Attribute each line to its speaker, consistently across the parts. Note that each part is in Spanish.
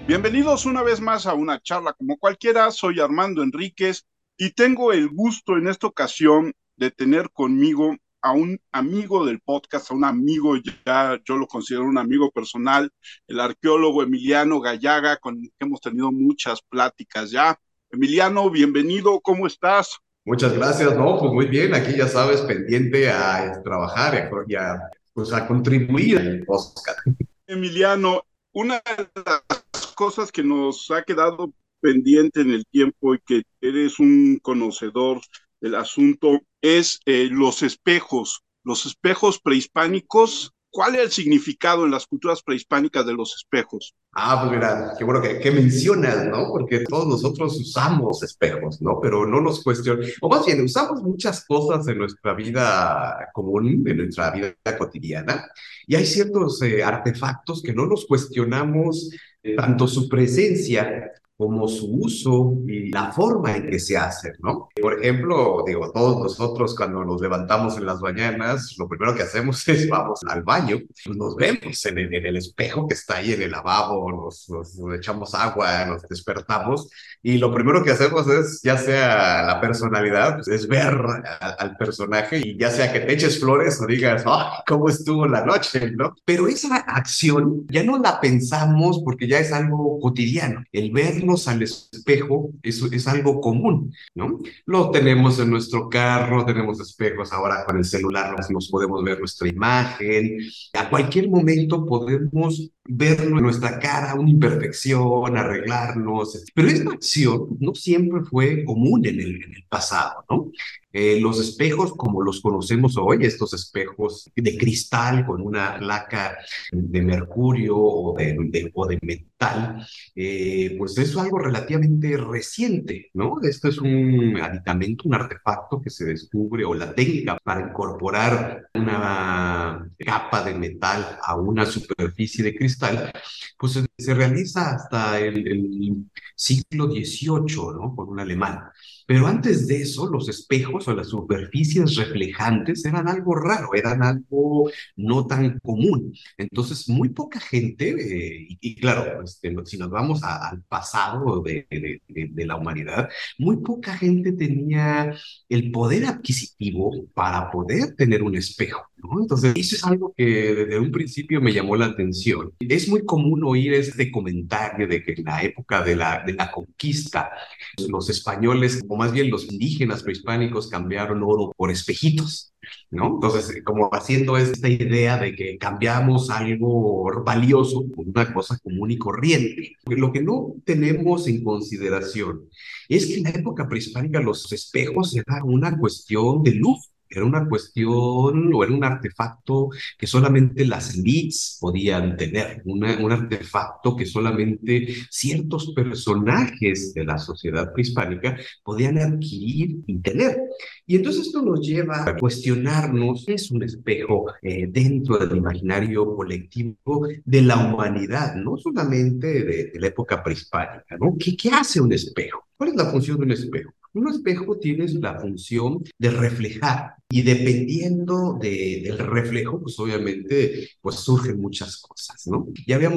Speaker 1: Bienvenidos una vez más a una charla como cualquiera. Soy Armando Enríquez y tengo el gusto en esta ocasión de tener conmigo a un amigo del podcast, a un amigo, ya yo lo considero un amigo personal, el arqueólogo Emiliano Gallaga, con el que hemos tenido muchas pláticas ya. Emiliano, bienvenido, ¿cómo estás?
Speaker 2: Muchas gracias, no, pues muy bien, aquí ya sabes, pendiente a trabajar pues a contribuir al podcast.
Speaker 1: Emiliano, una de las cosas que nos ha quedado pendiente en el tiempo y que eres un conocedor del asunto es los espejos prehispánicos. ¿Cuál es el significado en las culturas prehispánicas de los espejos?
Speaker 2: Pues mira, qué bueno que mencionas, ¿no? Porque todos nosotros usamos espejos, ¿no? Pero no nos cuestionamos, o más bien, usamos muchas cosas en nuestra vida común, en nuestra vida cotidiana, y hay ciertos artefactos que no nos cuestionamos tanto su presencia como su uso y la forma en que se hacen, ¿no? Por ejemplo, digo, todos nosotros cuando nos levantamos en las mañanas, lo primero que hacemos es vamos al baño, nos vemos en el espejo que está ahí en el lavabo, nos echamos agua, nos despertamos y lo primero que hacemos es, ya sea la personalidad, pues, es ver al personaje y ya sea que te eches flores o digas, ¡ah, cómo estuvo la noche!, ¿no? Pero esa acción ya no la pensamos porque ya es algo cotidiano. El vernos al espejo es algo común, ¿no? Lo tenemos en nuestro carro, tenemos espejos ahora con el celular, nos podemos ver nuestra imagen, a cualquier momento podemos ver nuestra cara, una imperfección, arreglarnos, pero esta acción no siempre fue común en el pasado, ¿no? Los espejos como los conocemos hoy, estos espejos de cristal con una placa de mercurio o de metal, pues es algo relativamente reciente, ¿no? Esto es un aditamento, un artefacto que se descubre, o la técnica para incorporar una capa de metal a una superficie de cristal, pues se realiza hasta el siglo XVIII, ¿no? Por un alemán. Pero antes de eso, los espejos o las superficies reflejantes eran algo raro, eran algo no tan común. Entonces, muy poca gente, y claro, si nos vamos al pasado de la humanidad, muy poca gente tenía el poder adquisitivo para poder tener un espejo, ¿no? Entonces, eso es algo que desde un principio me llamó la atención. Es muy común oír este comentario de que en la época de la conquista, los españoles, o más bien los indígenas prehispánicos, cambiaron oro por espejitos, ¿no? Entonces, como haciendo esta idea de que cambiamos algo valioso por una cosa común y corriente. Lo que no tenemos en consideración es que en la época prehispánica los espejos era una cuestión de luz. Era una cuestión o era un artefacto que solamente las elites podían tener, un artefacto que solamente ciertos personajes de la sociedad prehispánica podían adquirir y tener. Y entonces esto nos lleva a cuestionarnos qué es un espejo dentro del imaginario colectivo de la humanidad, no solamente de la época prehispánica, ¿no? ¿Qué hace un espejo? ¿Cuál es la función de un espejo? Un espejo tiene la función de reflejar y dependiendo del reflejo, pues obviamente, pues surgen muchas cosas, ¿no?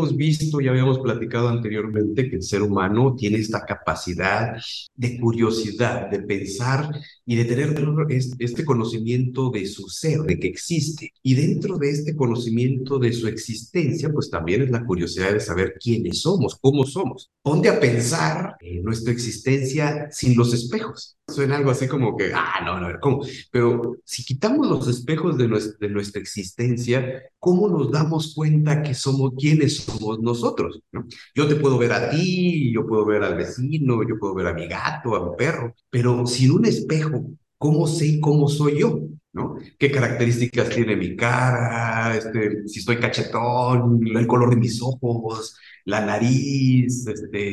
Speaker 2: Ya habíamos platicado anteriormente que el ser humano tiene esta capacidad de curiosidad, de pensar y de tener este conocimiento de su ser, de que existe. Y dentro de este conocimiento de su existencia, pues también es la curiosidad de saber quiénes somos, cómo somos. Ponte a pensar en nuestra existencia sin los espejos. Suena algo así como que, no, no, ¿cómo? Pero si quitamos los espejos de nuestra existencia, ¿cómo nos damos cuenta que somos quiénes somos nosotros, ¿no? Yo te puedo ver a ti, yo puedo ver al vecino, yo puedo ver a mi gato, a mi perro, pero sin un espejo, ¿cómo sé cómo soy yo? ¿No? ¿Qué características tiene mi cara? Si estoy cachetón, el color de mis ojos, la nariz,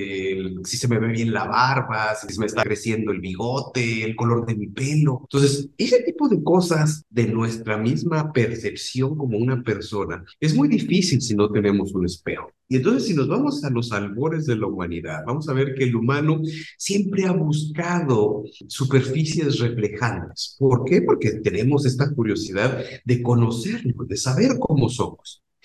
Speaker 2: si se me ve bien la barba, si se me está creciendo el bigote, el color de mi pelo. Entonces, ese tipo de cosas de nuestra misma percepción como una persona es muy difícil si no tenemos un espejo. Y entonces, si nos vamos a los albores de la humanidad, vamos a ver que el humano siempre ha buscado superficies reflejantes. ¿Por qué? Porque tenemos esta curiosidad de conocernos, de saber cómo somos.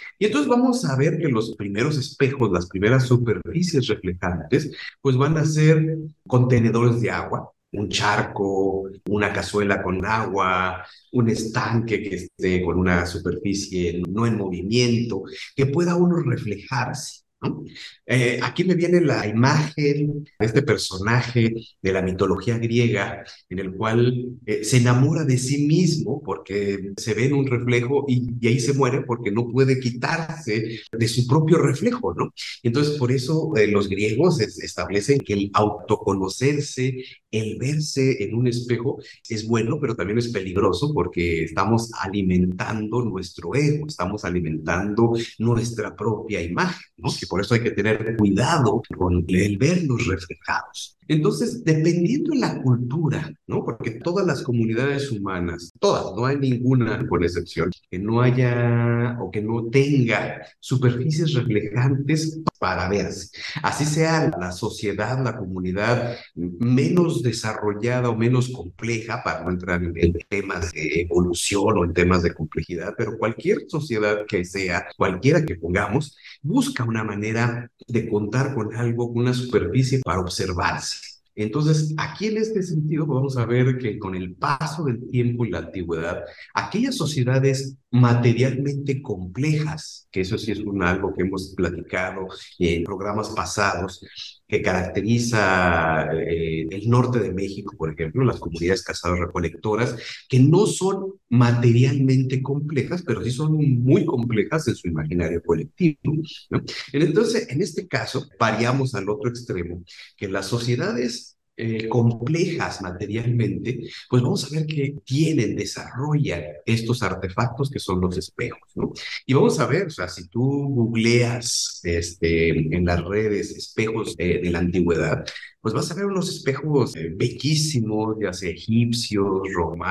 Speaker 2: Y entonces vamos a ver que los primeros espejos, las primeras superficies reflejantes, pues van a ser contenedores de agua, un charco, una cazuela con agua, un estanque que esté con una superficie no en movimiento, que pueda uno reflejarse, ¿no? Aquí me viene la imagen de este personaje de la mitología griega, en el cual se enamora de sí mismo porque se ve en un reflejo y ahí se muere porque no puede quitarse de su propio reflejo, ¿no? Entonces, por eso los griegos establecen que el autoconocerse, el verse en un espejo es bueno, pero también es peligroso porque estamos alimentando nuestro ego, estamos alimentando nuestra propia imagen, ¿no? Que por eso hay que tener cuidado con el vernos reflejados. Entonces, dependiendo de la cultura, ¿no? Porque todas las comunidades humanas, todas, no hay ninguna con excepción, que no haya o que no tenga superficies reflejantes para verse. Así sea la sociedad, la comunidad menos desarrollada o menos compleja, para no entrar en temas de evolución o en temas de complejidad, pero cualquier sociedad que sea, cualquiera que pongamos, busca una manera de contar con algo, con una superficie para observarse. Entonces, aquí en este sentido vamos a ver que con el paso del tiempo y la antigüedad, aquellas sociedades materialmente complejas, que eso sí es algo que hemos platicado en programas pasados, que caracteriza el norte de México, por ejemplo, las comunidades cazadoras-recolectoras, que no son materialmente complejas, pero sí son muy complejas en su imaginario colectivo, ¿no? Entonces, en este caso, variamos al otro extremo, que las sociedades complejas materialmente, pues vamos a ver que tienen, desarrollan estos artefactos que son los espejos, ¿no? Y vamos a ver, o sea, si tú googleas en las redes espejos de la antigüedad, pues vas a ver unos espejos bellísimos, ya sea egipcios,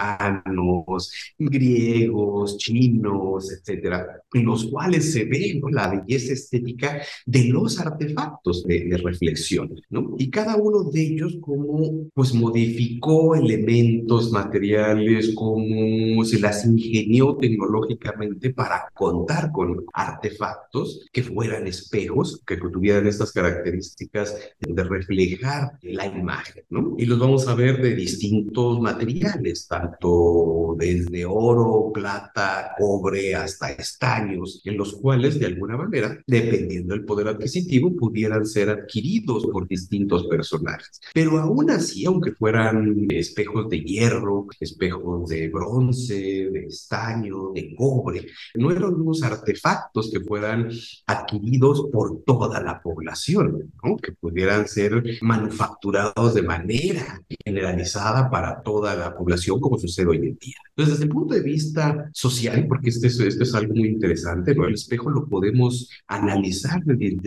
Speaker 2: romanos, griegos, chinos, etcétera, en los cuales se ve, ¿no?, la belleza estética de los artefactos de reflexión, ¿no? Y cada uno de ellos como, pues, modificó elementos materiales, como se las ingenió tecnológicamente para contar con artefactos que fueran espejos, que tuvieran estas características de reflejar la imagen, ¿no? Y los vamos a ver de distintos materiales, tanto desde oro, plata, cobre, hasta estaños, en los cuales de alguna manera, dependiendo del poder adquisitivo, pudieran ser adquiridos por distintos personajes. Pero aún así, aunque fueran espejos de hierro, espejos de bronce, de estaño, de cobre, no eran unos artefactos que fueran adquiridos por toda la población, ¿no?, que pudieran ser manufacturados de manera generalizada para toda la población, como sucede hoy en día. Entonces, desde el punto de vista social, porque esto es algo muy interesante, ¿no? El espejo lo podemos analizar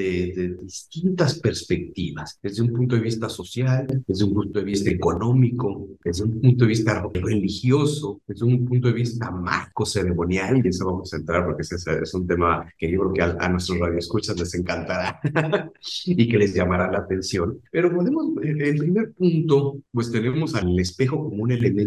Speaker 2: de distintas perspectivas, desde un punto de vista social, desde un punto de vista económico, desde un punto de vista religioso, desde un punto de vista mágico, ceremonial, y eso vamos a entrar porque ese es un tema que yo creo que a nuestros radioescuchas les encantará y que les llamará la atención. Pero podemos, en primer punto, pues tenemos al espejo como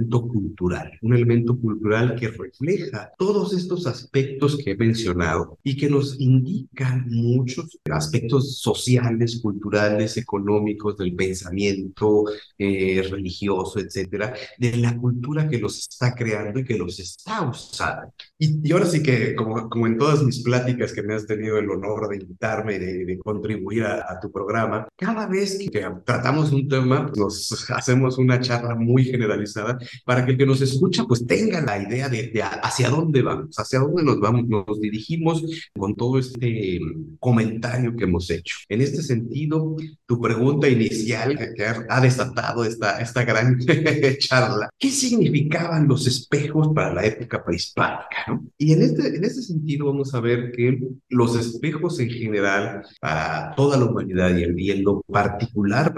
Speaker 2: un elemento cultural que refleja todos estos aspectos que he mencionado y que nos indican muchos aspectos sociales, culturales, económicos, del pensamiento religioso, etcétera, de la cultura que los está creando y que los está usando. Y ahora sí que, como en todas mis pláticas que me has tenido el honor de invitarme, de contribuir a tu programa, cada vez que tratamos un tema, pues nos hacemos una charla muy generalizada para que el que nos escucha pues tenga la idea de hacia dónde vamos, hacia dónde nos vamos, nos dirigimos con todo este comentario que hemos hecho. En este sentido, tu pregunta inicial que ha desatado esta gran charla, ¿qué significaban los espejos para la época prehispánica, ¿no? Y en este sentido vamos a ver que los espejos en general para toda la humanidad y en lo particular para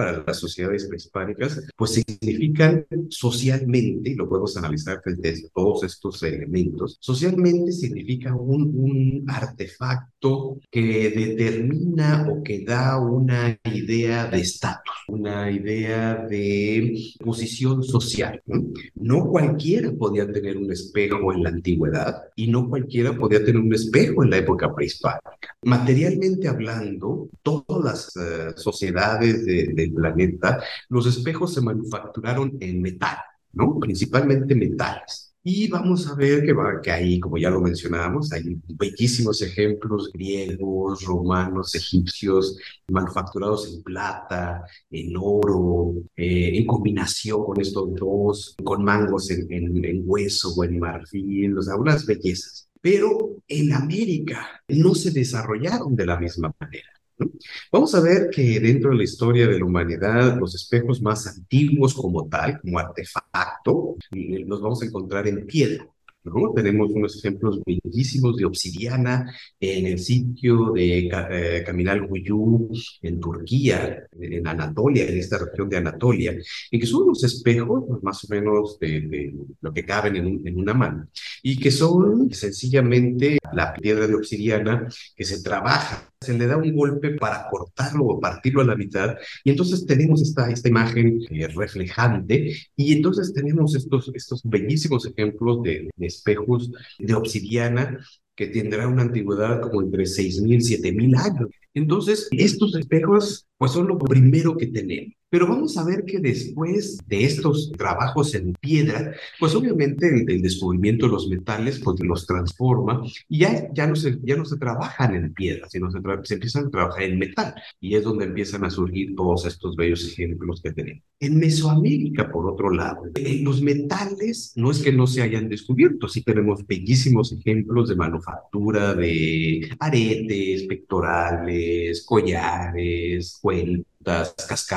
Speaker 2: las sociedades prehispánicas, pues significan socialmente, y lo podemos analizar frente a todos estos elementos, socialmente significa un artefacto que determina o que da una idea de estatus, una idea de posición social, ¿no? No cualquiera podía tener un espejo en la antigüedad y no cualquiera podía tener un espejo en la época prehispánica. Materialmente hablando, todas las sociedades del planeta, los espejos se manufacturaron en metal, ¿no? Principalmente metales. Y vamos a ver que hay, como ya lo mencionábamos, hay bellísimos ejemplos griegos, romanos, egipcios, manufacturados en plata, en oro, en combinación con estos dos, con mangos en hueso o en marfil, o sea, unas bellezas. Pero en América no se desarrollaron de la misma manera, ¿no? Vamos a ver que dentro de la historia de la humanidad, los espejos más antiguos como tal, como artefacto, los vamos a encontrar en piedra, ¿no? Tenemos unos ejemplos bellísimos de obsidiana en el sitio de Caminal Guyú, en Turquía, en Anatolia, en esta región de Anatolia, en que son unos espejos pues, más o menos de lo que caben en una mano, y que son sencillamente la piedra de obsidiana que se trabaja, se le da un golpe para cortarlo o partirlo a la mitad, y entonces tenemos esta imagen reflejante, y entonces tenemos estos bellísimos ejemplos de espejos de obsidiana que tendrán una antigüedad como entre 6.000 y 7.000 años. Entonces, estos espejos, pues son lo primero que tenemos. Pero vamos a ver que después de estos trabajos en piedra, pues obviamente el descubrimiento de los metales, pues los transforma y ya no se trabajan en piedra, sino se empiezan a trabajar en metal. Y es donde empiezan a surgir todos estos bellos ejemplos que tenemos. En Mesoamérica, por otro lado, los metales no es que no se hayan descubierto, sí tenemos bellísimos ejemplos de manufactura de aretes, pectorales, collares, cuentas,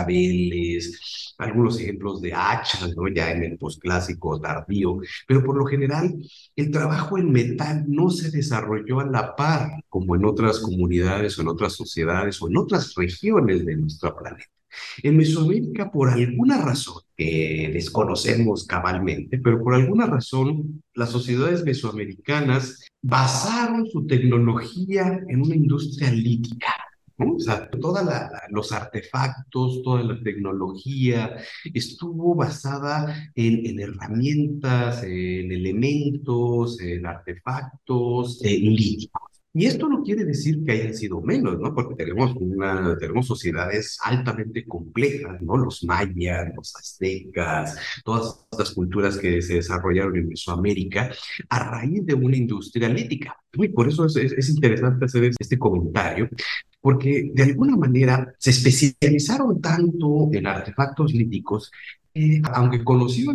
Speaker 2: cascabeles, algunos ejemplos de hachas, ¿no? Ya en el posclásico tardío, pero por lo general el trabajo en metal no se desarrolló a la par como en otras comunidades o en otras sociedades o en otras regiones de nuestro planeta. En Mesoamérica, por alguna razón que desconocemos cabalmente, pero por alguna razón, las sociedades mesoamericanas basaron su tecnología en una industria lítica, ¿no? O sea, todos los artefactos, toda la tecnología estuvo basada en herramientas, en elementos, en artefactos líticos. Y esto no quiere decir que hayan sido menos, ¿no? Porque tenemos sociedades altamente complejas, ¿no? Los mayas, los aztecas, todas estas culturas que se desarrollaron en Mesoamérica a raíz de una industria lítica. Y por eso es interesante hacer este comentario, porque de alguna manera se especializaron tanto en artefactos líticos aunque conocieron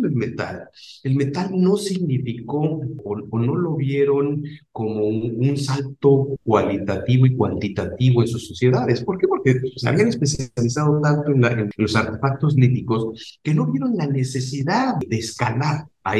Speaker 2: el metal no significó o no lo vieron como un salto cualitativo y cuantitativo en sus sociedades. ¿Por qué? Porque se habían especializado tanto en los artefactos líticos que no vieron la necesidad de escalar a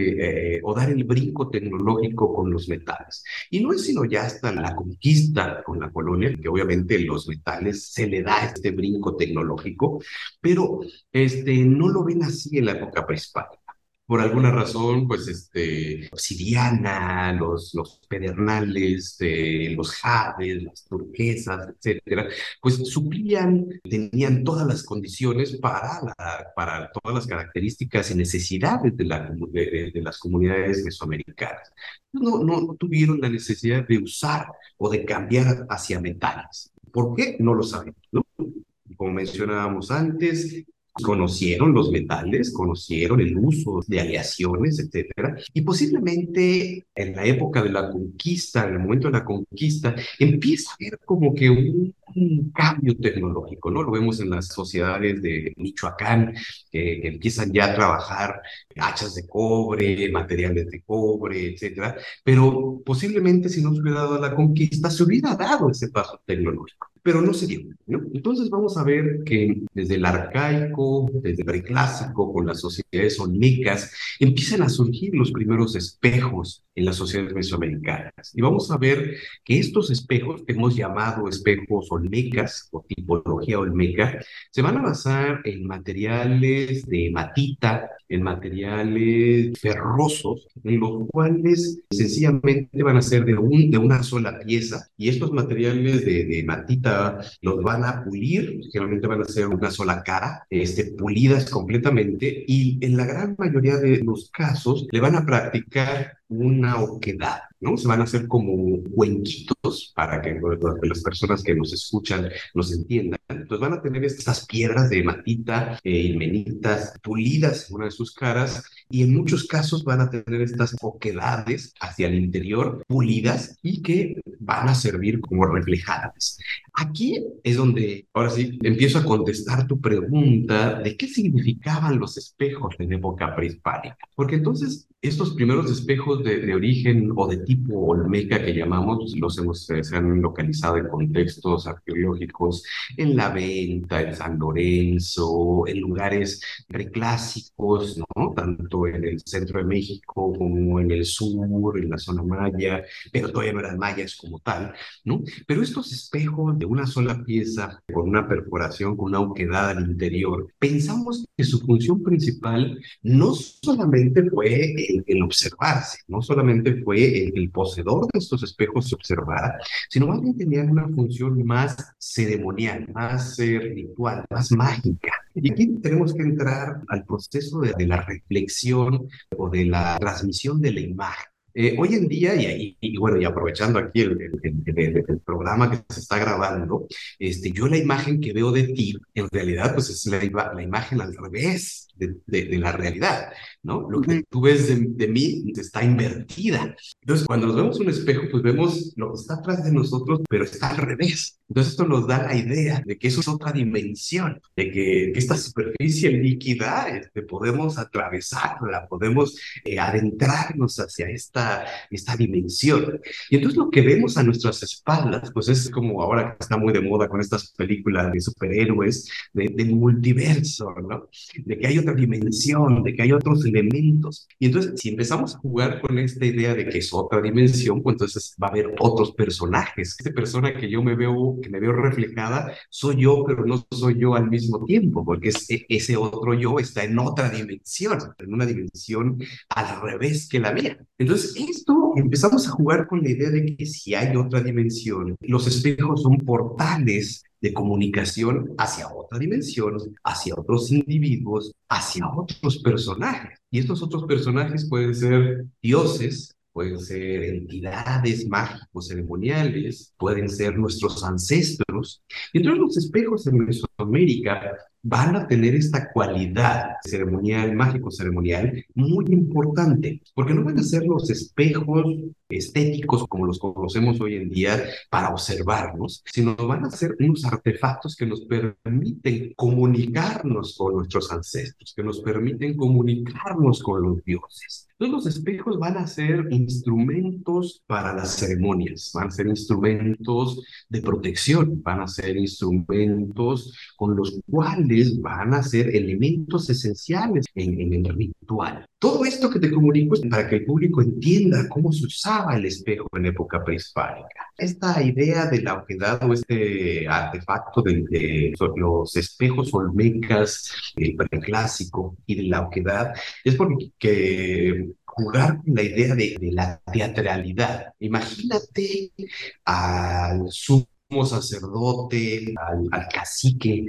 Speaker 2: o dar el brinco tecnológico con los metales. Y no es sino ya hasta la conquista con la colonia, que obviamente los metales se le da este brinco tecnológico, pero no lo ven así en la época prehispánica. Por alguna razón, pues, obsidiana, los pedernales, los jades, las turquesas, etcétera, pues tenían todas las condiciones para todas las características y necesidades de las comunidades mesoamericanas. No tuvieron la necesidad de usar o de cambiar hacia metales. ¿Por qué? No lo sabemos, ¿no? Como mencionábamos antes, conocieron los metales, conocieron el uso de aleaciones, etcétera, y posiblemente en la época de la conquista, en el momento de la conquista, empieza a haber como que un cambio tecnológico, ¿no? Lo vemos en las sociedades de Michoacán, que empiezan ya a trabajar hachas de cobre, materiales de cobre, etcétera, pero posiblemente si no se hubiera dado la conquista, se hubiera dado ese paso tecnológico, pero no se dio, ¿no? Entonces vamos a ver que desde el arcaico, desde el preclásico, con las sociedades olmecas, empiezan a surgir los primeros espejos en las sociedades mesoamericanas. Y vamos a ver que estos espejos, que hemos llamado espejos olmecas o tipología olmeca, se van a basar en materiales de matita, en materiales ferrosos, en los cuales sencillamente van a ser de una sola pieza, y estos materiales de matita los van a pulir, generalmente van a ser una sola cara, pulidas completamente, y en la gran mayoría de los casos le van a practicar una oquedad, ¿no? Se van a hacer como cuenquitos para que las personas que nos escuchan nos entiendan. Entonces van a tener estas piedras de matita, menitas pulidas en una de sus caras, y en muchos casos van a tener estas oquedades hacia el interior pulidas y que van a servir como reflejantes. Aquí es donde, ahora sí, empiezo a contestar tu pregunta de qué significaban los espejos en época prehispánica. Porque entonces estos primeros espejos de origen o de tipo olmeca que llamamos, se han localizado en contextos arqueológicos en La Venta, en San Lorenzo, en lugares preclásicos, ¿no? Tanto en el centro de México como en el sur, en la zona maya, pero todavía no eran mayas como tal, ¿no? Pero estos espejos de una sola pieza, con una perforación, con una oquedad al interior, pensamos que su función principal no solamente fue el observarse, no solamente fue el poseedor de estos espejos se observara, sino más bien tenían una función más ceremonial, más ritual, más mágica. Y aquí tenemos que entrar al proceso de la reflexión o de la transmisión de la imagen. Hoy en día, y bueno, y aprovechando aquí el programa que se está grabando, yo la imagen que veo de ti, en realidad, pues es la imagen al revés de la realidad, ¿no? Lo que
Speaker 1: Ujú.
Speaker 2: tú ves de mí está invertida. Entonces, cuando nos vemos un espejo, pues vemos lo que está atrás de nosotros, pero está al revés. Entonces, esto nos da la idea de que eso es otra dimensión, de que esta superficie líquida, podemos atravesarla, podemos adentrarnos hacia esta dimensión. Y entonces lo que vemos a nuestras espaldas, pues es como ahora que está muy de moda con estas películas de superhéroes, del multiverso, ¿no? De que hay otra dimensión, de que hay otros elementos. Y entonces, si empezamos a jugar con esta idea de que es otra dimensión, pues entonces va a haber otros personajes. Esta persona que me veo reflejada, soy yo, pero no soy yo al mismo tiempo, porque ese otro yo está en otra dimensión, en una dimensión al revés que la mía. Entonces, esto empezamos a jugar con la idea de que si hay otra dimensión, los espejos son portales de comunicación hacia otra dimensión, hacia otros individuos, hacia otros personajes. Y estos otros personajes pueden ser dioses, pueden ser entidades mágicos ceremoniales, pueden ser nuestros ancestros. Y entonces los espejos en Mesoamérica van a tener esta cualidad ceremonial, mágico ceremonial, muy importante, porque no van a ser los espejos estéticos como los conocemos hoy en día para observarnos, sino van a ser unos artefactos que nos permiten comunicarnos con nuestros ancestros, que nos permiten comunicarnos con los dioses. Entonces los espejos van a ser instrumentos para las ceremonias, van a ser instrumentos de protección, van a ser instrumentos con los cuales van a ser elementos esenciales en el ritual. Todo esto que te comunico es para que el público entienda cómo se usaba el espejo en época prehispánica. Esta idea de la oquedad o este artefacto de los espejos olmecas, el preclásico y de la oquedad, es porque jugar con la idea de la teatralidad. Imagínate al sumo sacerdote, al cacique,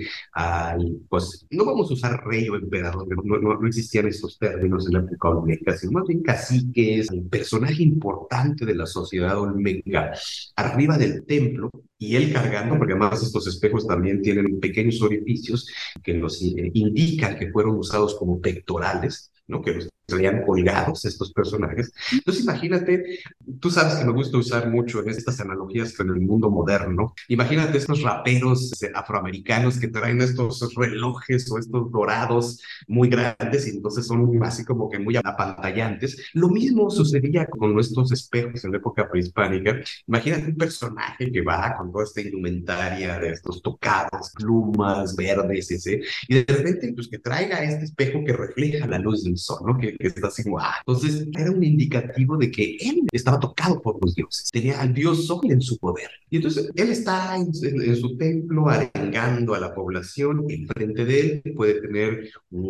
Speaker 2: pues no vamos a usar rey o emperador, no existían estos términos en la época olmeca, sino más bien caciques, el personaje importante de la sociedad olmeca, arriba del templo, y él cargando, porque además estos espejos también tienen pequeños orificios que nos indican que fueron usados como pectorales, ¿no? Que los traían colgados estos personajes. Entonces imagínate, tú sabes que me gusta usar mucho en estas analogías con el mundo moderno. Imagínate estos raperos afroamericanos que traen estos relojes o estos dorados muy grandes y entonces son así como que muy apantallantes. Lo mismo sucedía con nuestros espejos en la época prehispánica. Imagínate un personaje que va con con toda esta indumentaria de estos tocados, plumas verdes, ese, y de repente, pues que traiga este espejo que refleja la luz del sol, ¿no? Que está así, ¡guau! Entonces, era un indicativo de que él estaba tocado por los dioses, tenía al dios Sol en su poder. Y entonces, él está en su templo arengando a la población, enfrente de él puede tener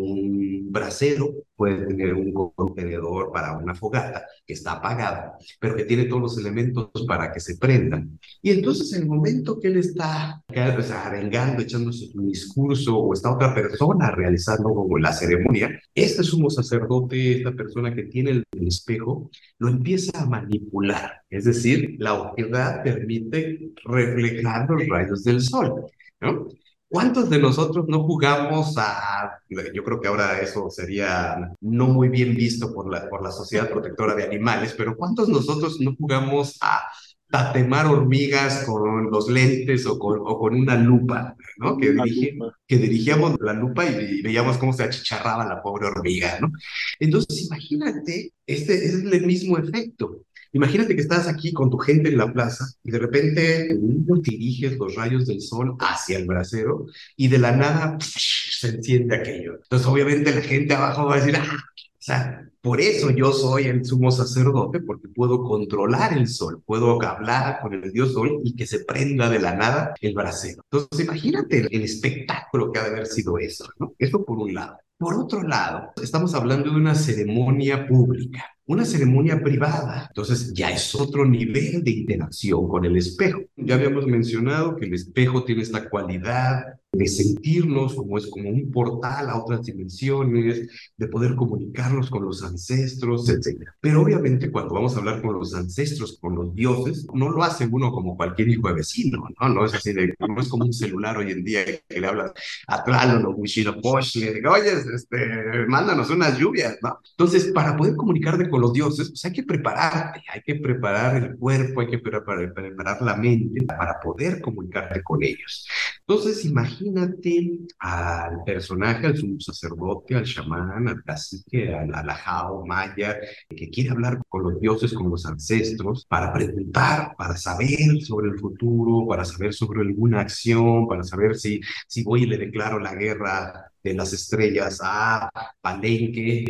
Speaker 2: un brasero, puede tener un contenedor para una fogata que está apagada, pero que tiene todos los elementos para que se prendan. Y entonces, en el momento que él está, o sea, arengando, echándose un discurso, o está otra persona realizando como la ceremonia, este sumo sacerdote, esta persona que tiene el espejo, lo empieza a manipular. Es decir, la oscuridad permite reflejar los rayos del sol, ¿no? ¿Cuántos de nosotros no jugamos a, yo creo que ahora eso sería no muy bien visto por la Sociedad Protectora de Animales, pero ¿cuántos de nosotros no jugamos a tatemar hormigas con los lentes o con una lupa, ¿no?
Speaker 1: Con una lupa.
Speaker 2: Que dirigíamos la lupa y veíamos cómo se achicharraba la pobre hormiga, ¿no? Entonces, imagínate, este es el mismo efecto. Imagínate que estás aquí con tu gente en la plaza y de repente tú diriges los rayos del sol hacia el brasero y de la nada se enciende aquello. Entonces, obviamente, la gente abajo va a decir, ah, o sea, por eso yo soy el sumo sacerdote, porque puedo controlar el sol, puedo hablar con el dios sol y que se prenda de la nada el brasero. Entonces, imagínate el espectáculo que ha de haber sido eso, ¿no? Eso por un lado. Por otro lado, estamos hablando de una ceremonia pública, una ceremonia privada. Entonces ya es otro nivel de interacción con el espejo. Ya habíamos mencionado que el espejo tiene esta cualidad de sentirnos como es como un portal a otras dimensiones, de poder comunicarnos con los ancestros, etcétera. Pero obviamente cuando vamos a hablar con los ancestros, con los dioses, no lo hace uno como cualquier hijo de vecino, ¿no? No es así de, no es como un celular hoy en día que le hablas a Tlaloc o Huitzilopochtli, le digo, oye, mándanos unas lluvias, ¿no? Entonces, para poder comunicarte con los dioses, pues hay que prepararte, hay que preparar el cuerpo, hay que preparar la mente para poder comunicarte con ellos. Entonces, imagínate al personaje, al sumo sacerdote, al chamán, al cacique, al ajao maya, que quiere hablar con los dioses, con los ancestros, para preguntar, para saber sobre el futuro, para saber sobre alguna acción, para saber si voy y le declaro la guerra de las estrellas a Palenque,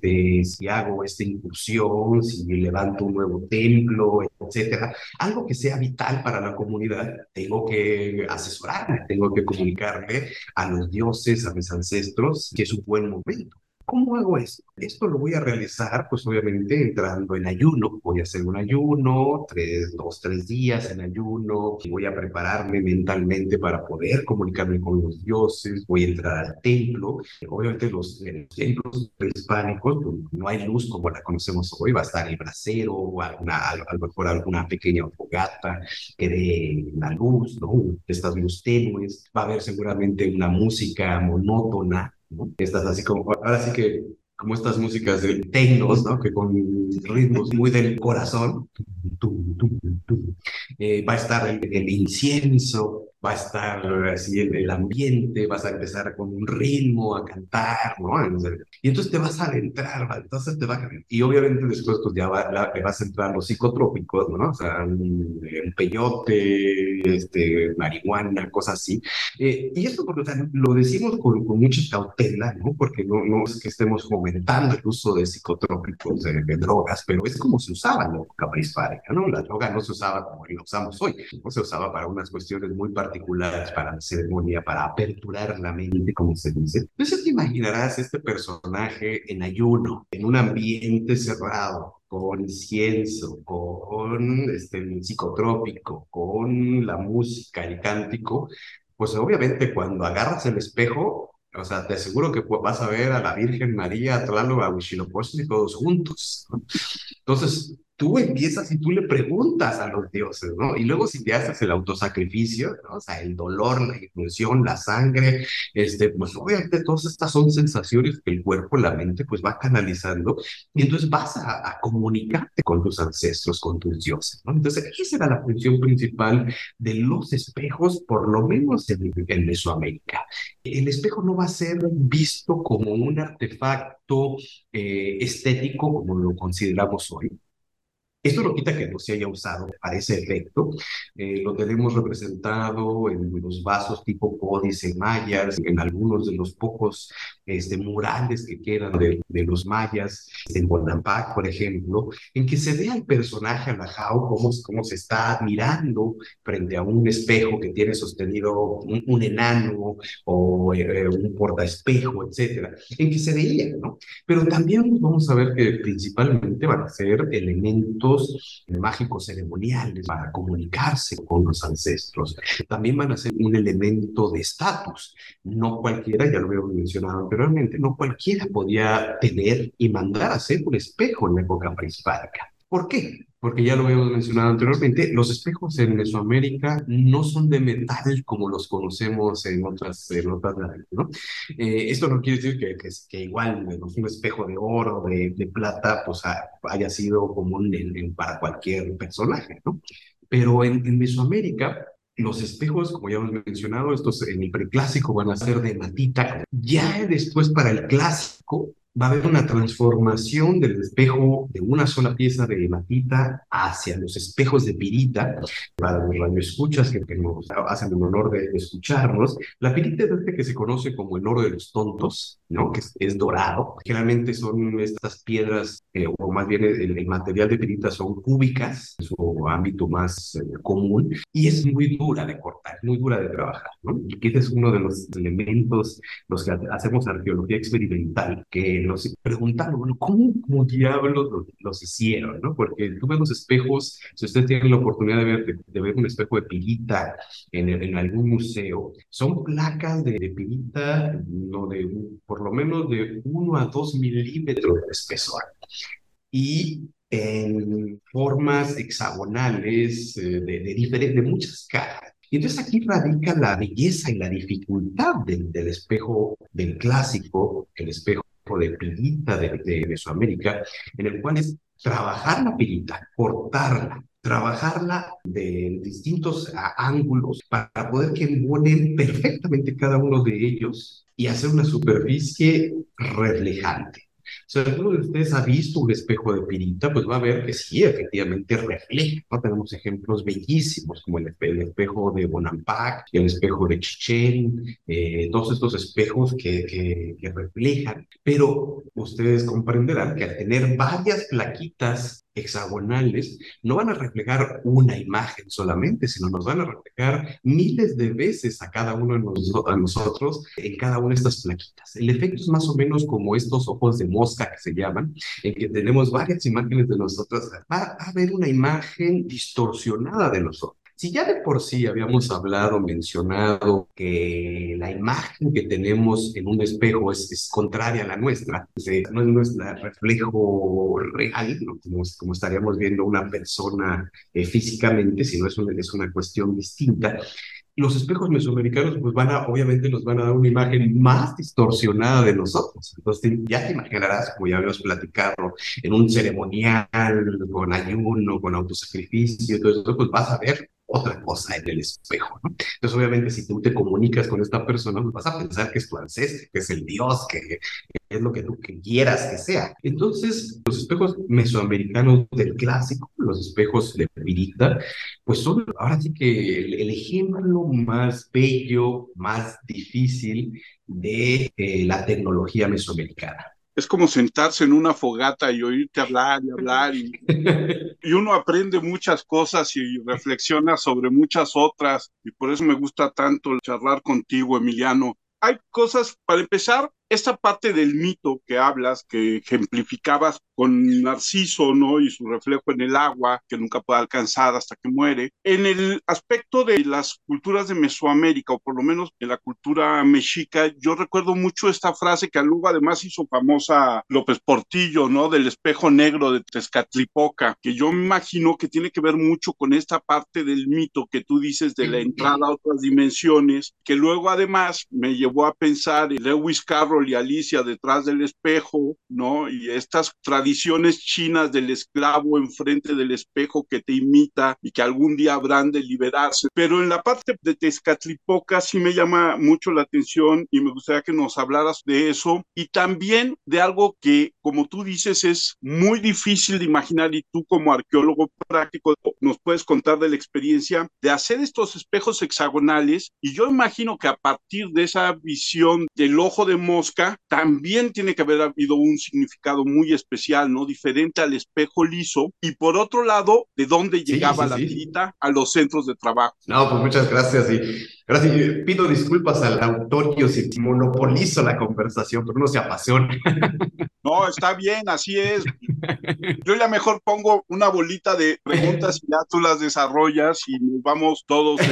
Speaker 2: si hago esta incursión, si levanto un nuevo templo, etcétera, algo que sea vital para la comunidad, tengo que asesorarme, tengo que comunicarme a los dioses, a mis ancestros, que es un buen momento. ¿Cómo hago esto? Esto lo voy a realizar, pues obviamente entrando en ayuno. Voy a hacer un ayuno, 2, 3 días en ayuno. Voy a prepararme mentalmente para poder comunicarme con los dioses. Voy a entrar al templo. Obviamente los templos prehispánicos, pues, no hay luz como la conocemos hoy. Va a estar el brasero, o a lo mejor alguna pequeña fogata que dé la luz, ¿no? Estas luz tenues. Va a haber seguramente una música monótona, ¿no? Estas así como, ahora sí que, como estas músicas de tecnos, ¿no? Que con ritmos muy del corazón, va a estar el incienso, va a estar así el ambiente, vas a empezar con un ritmo a cantar, ¿no? Y entonces te vas a adentrar, ¿va? Entonces te va a... Y obviamente después pues ya le vas a entrar los psicotrópicos, ¿no? O sea, un peyote, marihuana, cosas así. Y esto porque, o sea, lo decimos con mucha cautela, ¿no? Porque no es que estemos fomentando el uso de psicotrópicos, de drogas, pero es como se usaba en la época prehispánica, ¿no? La droga no se usaba como la usamos hoy, no se usaba para unas cuestiones muy particulares, para la ceremonia, para aperturar la mente, como se dice. Entonces te imaginarás este personaje en ayuno, en un ambiente cerrado, con incienso, con el psicotrópico, con la música, el cántico, pues obviamente cuando agarras el espejo, o sea, te aseguro que pues, vas a ver a la Virgen María, a Tlaloc, a Huitzilopochtli todos juntos, ¿no? Entonces, tú empiezas y tú le preguntas a los dioses, ¿no? Y luego si te haces el autosacrificio, ¿no? O sea, el dolor, la inclusión, la sangre, pues obviamente todas estas son sensaciones que el cuerpo, la mente, pues va canalizando y entonces vas a comunicarte con tus ancestros, con tus dioses, ¿no? Entonces, esa era la función principal de los espejos, por lo menos en Mesoamérica. El espejo no va a ser visto como un artefacto estético como lo consideramos hoy, Esto no quita que no se haya usado para ese efecto. Lo tenemos representado en los vasos tipo códice mayas, en algunos de los pocos murales que quedan de los mayas, en Bonampak, por ejemplo, en que se ve al personaje Alajao cómo se está mirando frente a un espejo que tiene sostenido un enano o un portaespejo, etcétera, en que se veía, ¿no? Pero también vamos a ver que principalmente van a ser elementos mágicos ceremoniales para comunicarse con los ancestros. También van a ser un elemento de estatus. No cualquiera, ya lo habíamos mencionado anteriormente, no cualquiera podía tener y mandar a hacer un espejo en la época prehispánica. ¿Por qué? Porque ya lo habíamos mencionado anteriormente, los espejos en Mesoamérica no son de metal como los conocemos en otras áreas, ¿no? Esto no quiere decir que igual un espejo de oro, de plata, pues haya sido común para cualquier personaje, ¿no? Pero en Mesoamérica, los espejos, como ya hemos mencionado, estos en el preclásico van a ser de matita. Ya después para el clásico va a haber una transformación del espejo de una sola pieza de matita hacia los espejos de pirita. Para los radioescuchas que nos hacen el honor de escucharnos, la pirita es este que se conoce como el oro de los tontos, ¿no? Que es dorado. Generalmente son estas piedras, o más bien el material de pirita son cúbicas, en su ámbito más común, y es muy dura de cortar, muy dura de trabajar, ¿no? Y que ese es uno de los elementos, los que hacemos arqueología experimental, que nos preguntamos, bueno, ¿cómo diablos los hicieron, ¿no? Porque tú ves los espejos, si ustedes tienen la oportunidad de ver un espejo de pirita en algún museo, son placas de pirita, no por lo menos de 1 a 2 milímetros de espesor y en formas hexagonales de muchas caras. Y entonces aquí radica la belleza y la dificultad del espejo del clásico, el espejo de pirita de Mesoamérica, en el cual es trabajar la pirita, cortarla, trabajarla de distintos ángulos para poder que embonen perfectamente cada uno de ellos y hacer una superficie reflejante. Si alguno de ustedes ha visto un espejo de pirita, pues va a ver que sí, efectivamente refleja, ¿no? Tenemos ejemplos bellísimos como el espejo de Bonampak, el espejo de Chichén, todos estos espejos que reflejan, pero ustedes comprenderán que al tener varias plaquitas hexagonales, no van a reflejar una imagen solamente, sino nos van a reflejar miles de veces a cada uno de nosotros en cada una de estas plaquitas. El efecto es más o menos como estos ojos de mosca que se llaman, en que tenemos varias imágenes de nosotros. Va a haber una imagen distorsionada de nosotros. Si ya de por sí habíamos hablado, mencionado que la imagen que tenemos en un espejo es contraria a la nuestra, no es nuestro reflejo real, ¿no? Como estaríamos viendo una persona físicamente, sino es una cuestión distinta. Los espejos mesoamericanos, pues obviamente nos van a dar una imagen más distorsionada de nosotros. Entonces, ya te imaginarás, como ya habíamos platicado, en un ceremonial, con ayuno, con autosacrificio, todo eso, pues vas a ver otra cosa en el espejo, ¿no? Entonces, obviamente, si tú te comunicas con esta persona, pues vas a pensar que es tu ancestro, que es el Dios, que es lo que tú quieras que sea. Entonces, los espejos mesoamericanos del clásico, los espejos de pirita, pues son ahora sí que el ejemplo más bello, más difícil de la tecnología mesoamericana.
Speaker 1: Es como sentarse en una fogata y oírte hablar y hablar y uno aprende muchas cosas y reflexiona sobre muchas otras y por eso me gusta tanto charlar contigo, Emiliano. Hay cosas, para empezar, esta parte del mito que hablas, que ejemplificabas con Narciso, ¿no? Y su reflejo en el agua, que nunca puede alcanzar hasta que muere. En el aspecto de las culturas de Mesoamérica, o por lo menos de la cultura mexica, yo recuerdo mucho esta frase que luego además hizo famosa López Portillo, ¿no? Del espejo negro de Tezcatlipoca, que yo me imagino que tiene que ver mucho con esta parte del mito que tú dices de la entrada a otras dimensiones, que luego además me llevó a pensar en Lewis Carroll Harold y Alicia detrás del espejo, ¿no? Y estas tradiciones chinas del esclavo enfrente del espejo que te imita y que algún día habrán de liberarse. Pero en la parte de Tezcatlipoca sí me llama mucho la atención y me gustaría que nos hablaras de eso y también de algo que, como tú dices, es muy difícil de imaginar y tú como arqueólogo práctico nos puedes contar de la experiencia de hacer estos espejos hexagonales y yo imagino que a partir de esa visión del ojo de mosca también tiene que haber habido un significado muy especial, ¿no? Diferente al espejo liso y por otro lado, de dónde
Speaker 2: Sí,
Speaker 1: llegaba
Speaker 2: sí,
Speaker 1: la
Speaker 2: sí.
Speaker 1: tirita a los centros de trabajo.
Speaker 2: No, pues muchas gracias y gracias. Pido disculpas al autorio si monopolizo la conversación, pero uno se apasiona.
Speaker 1: No, está bien, así es. Yo ya mejor pongo una bolita de preguntas y ya tú las desarrollas y nos vamos todos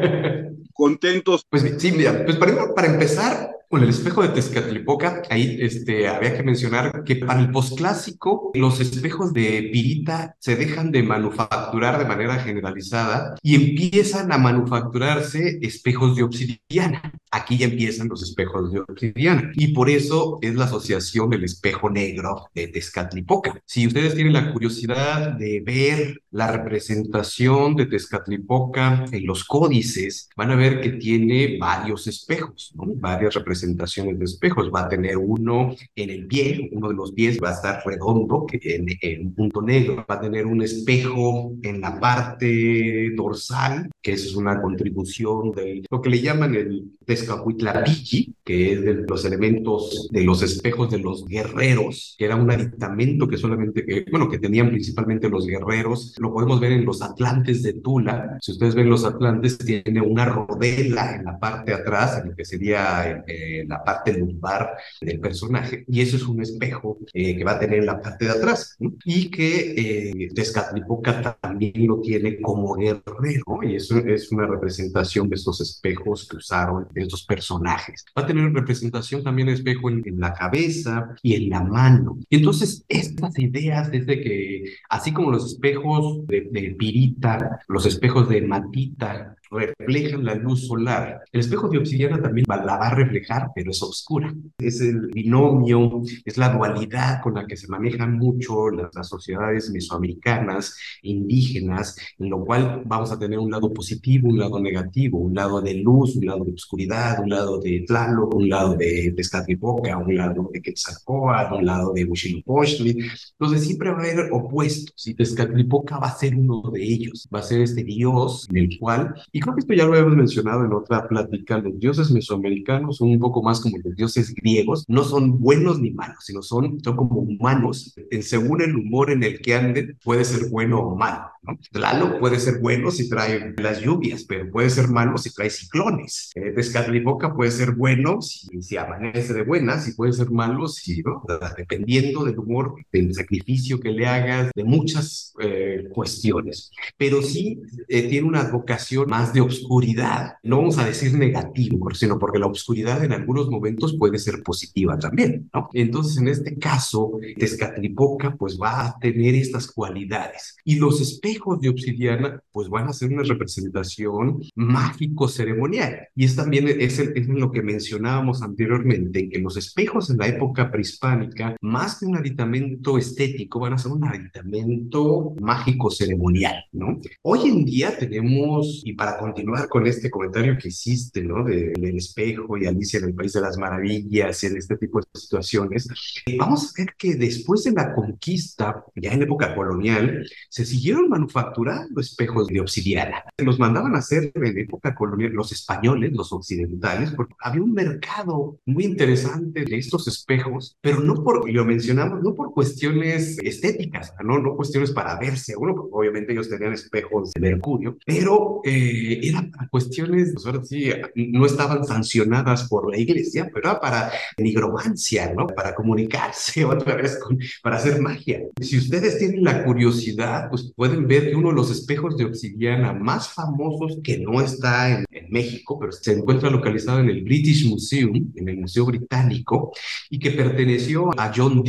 Speaker 1: contentos.
Speaker 2: Pues sí, mira, pues para empezar, con el espejo de Tezcatlipoca, ahí había que mencionar que para el posclásico, los espejos de pirita se dejan de manufacturar de manera generalizada y empiezan a manufacturarse espejos de obsidiana. Aquí ya empiezan los espejos de obsidiana y por eso es la asociación del espejo negro de Tezcatlipoca. Si ustedes tienen la curiosidad de ver la representación de Tezcatlipoca en los códices, van a ver que tiene varios espejos, ¿no? Varias representaciones de espejos. Va a tener uno en el pie, uno de los pies va a estar redondo, en un punto negro. Va a tener un espejo en la parte dorsal, que es una contribución de lo que le llaman el Tezcahuitlapilli, que es de los elementos de los espejos de los guerreros, que era un aditamento que solamente, bueno, que tenían principalmente los guerreros. Lo podemos ver en los atlantes de Tula. Si ustedes ven los atlantes, tiene una rodela en la parte de atrás, en lo que sería la parte lumbar del personaje, y eso es un espejo que va a tener en la parte de atrás, ¿no? Y que Tezcatlipoca también lo tiene como guerrero, y eso es una representación de estos espejos que usaron estos personajes. Va a tener representación también de espejo en la cabeza y en la mano. Y entonces, estas ideas desde que, así como los espejos de pirita, los espejos de matita, reflejan la luz solar. El espejo de obsidiana también la va a reflejar, pero es oscura. Es el binomio, es la dualidad con la que se manejan mucho las sociedades mesoamericanas, indígenas, en lo cual vamos a tener un lado positivo, un lado negativo, un lado de luz, un lado de oscuridad, un lado de Tlaloc, un lado de Tezcatlipoca, un lado de Quetzalcóatl, un lado de Huitzilopochtli. Entonces siempre va a haber opuestos y Tezcatlipoca va a ser uno de ellos, va a ser este dios en el cual, y creo que esto ya lo habíamos mencionado en otra plática, los dioses mesoamericanos son un poco más como los dioses griegos, no son buenos ni malos, sino son como humanos, según el humor en el que anden, puede ser bueno o malo, ¿no? Tlaloc puede ser bueno si trae las lluvias, pero puede ser malo si trae ciclones. Tezcatlipoca puede ser bueno si amanece de buenas, y puede ser malo si, ¿no? Dependiendo del humor, del sacrificio que le hagas, de muchas cuestiones. Pero sí tiene una vocación más de obscuridad, no vamos a decir negativo, sino porque la obscuridad en algunos momentos puede ser positiva también, ¿no? Entonces, en este caso, Tezcatlipoca pues va a tener estas cualidades. Y los espejos de obsidiana pues van a ser una representación mágico-ceremonial. Y es también es lo que mencionábamos anteriormente, que los espejos en la época prehispánica, más que un aditamento estético, van a ser un aditamento mágico-ceremonial, ¿no? Hoy en día tenemos, y para continuar con este comentario que hiciste, ¿no? Del espejo y Alicia en el País de las Maravillas, en este tipo de situaciones, vamos a ver que después de la conquista, ya en época colonial, se siguieron manufacturando espejos de obsidiana. Los mandaban a hacer en época colonial los españoles, los occidentales, porque había un mercado muy interesante de estos espejos, pero no por, y lo mencionamos, no por cuestiones estéticas, no cuestiones para verse a uno, porque obviamente ellos tenían espejos de mercurio, pero era para cuestiones, pues ahora sí, no estaban sancionadas por la iglesia, pero era para nigromancia, ¿no? Para comunicarse otra vez, para hacer magia. Si ustedes tienen la curiosidad, pues pueden ver que uno de los espejos de obsidiana más famosos, que no está en México, pero se encuentra localizado en el British Museum, en el Museo Británico, y que perteneció a John Dee,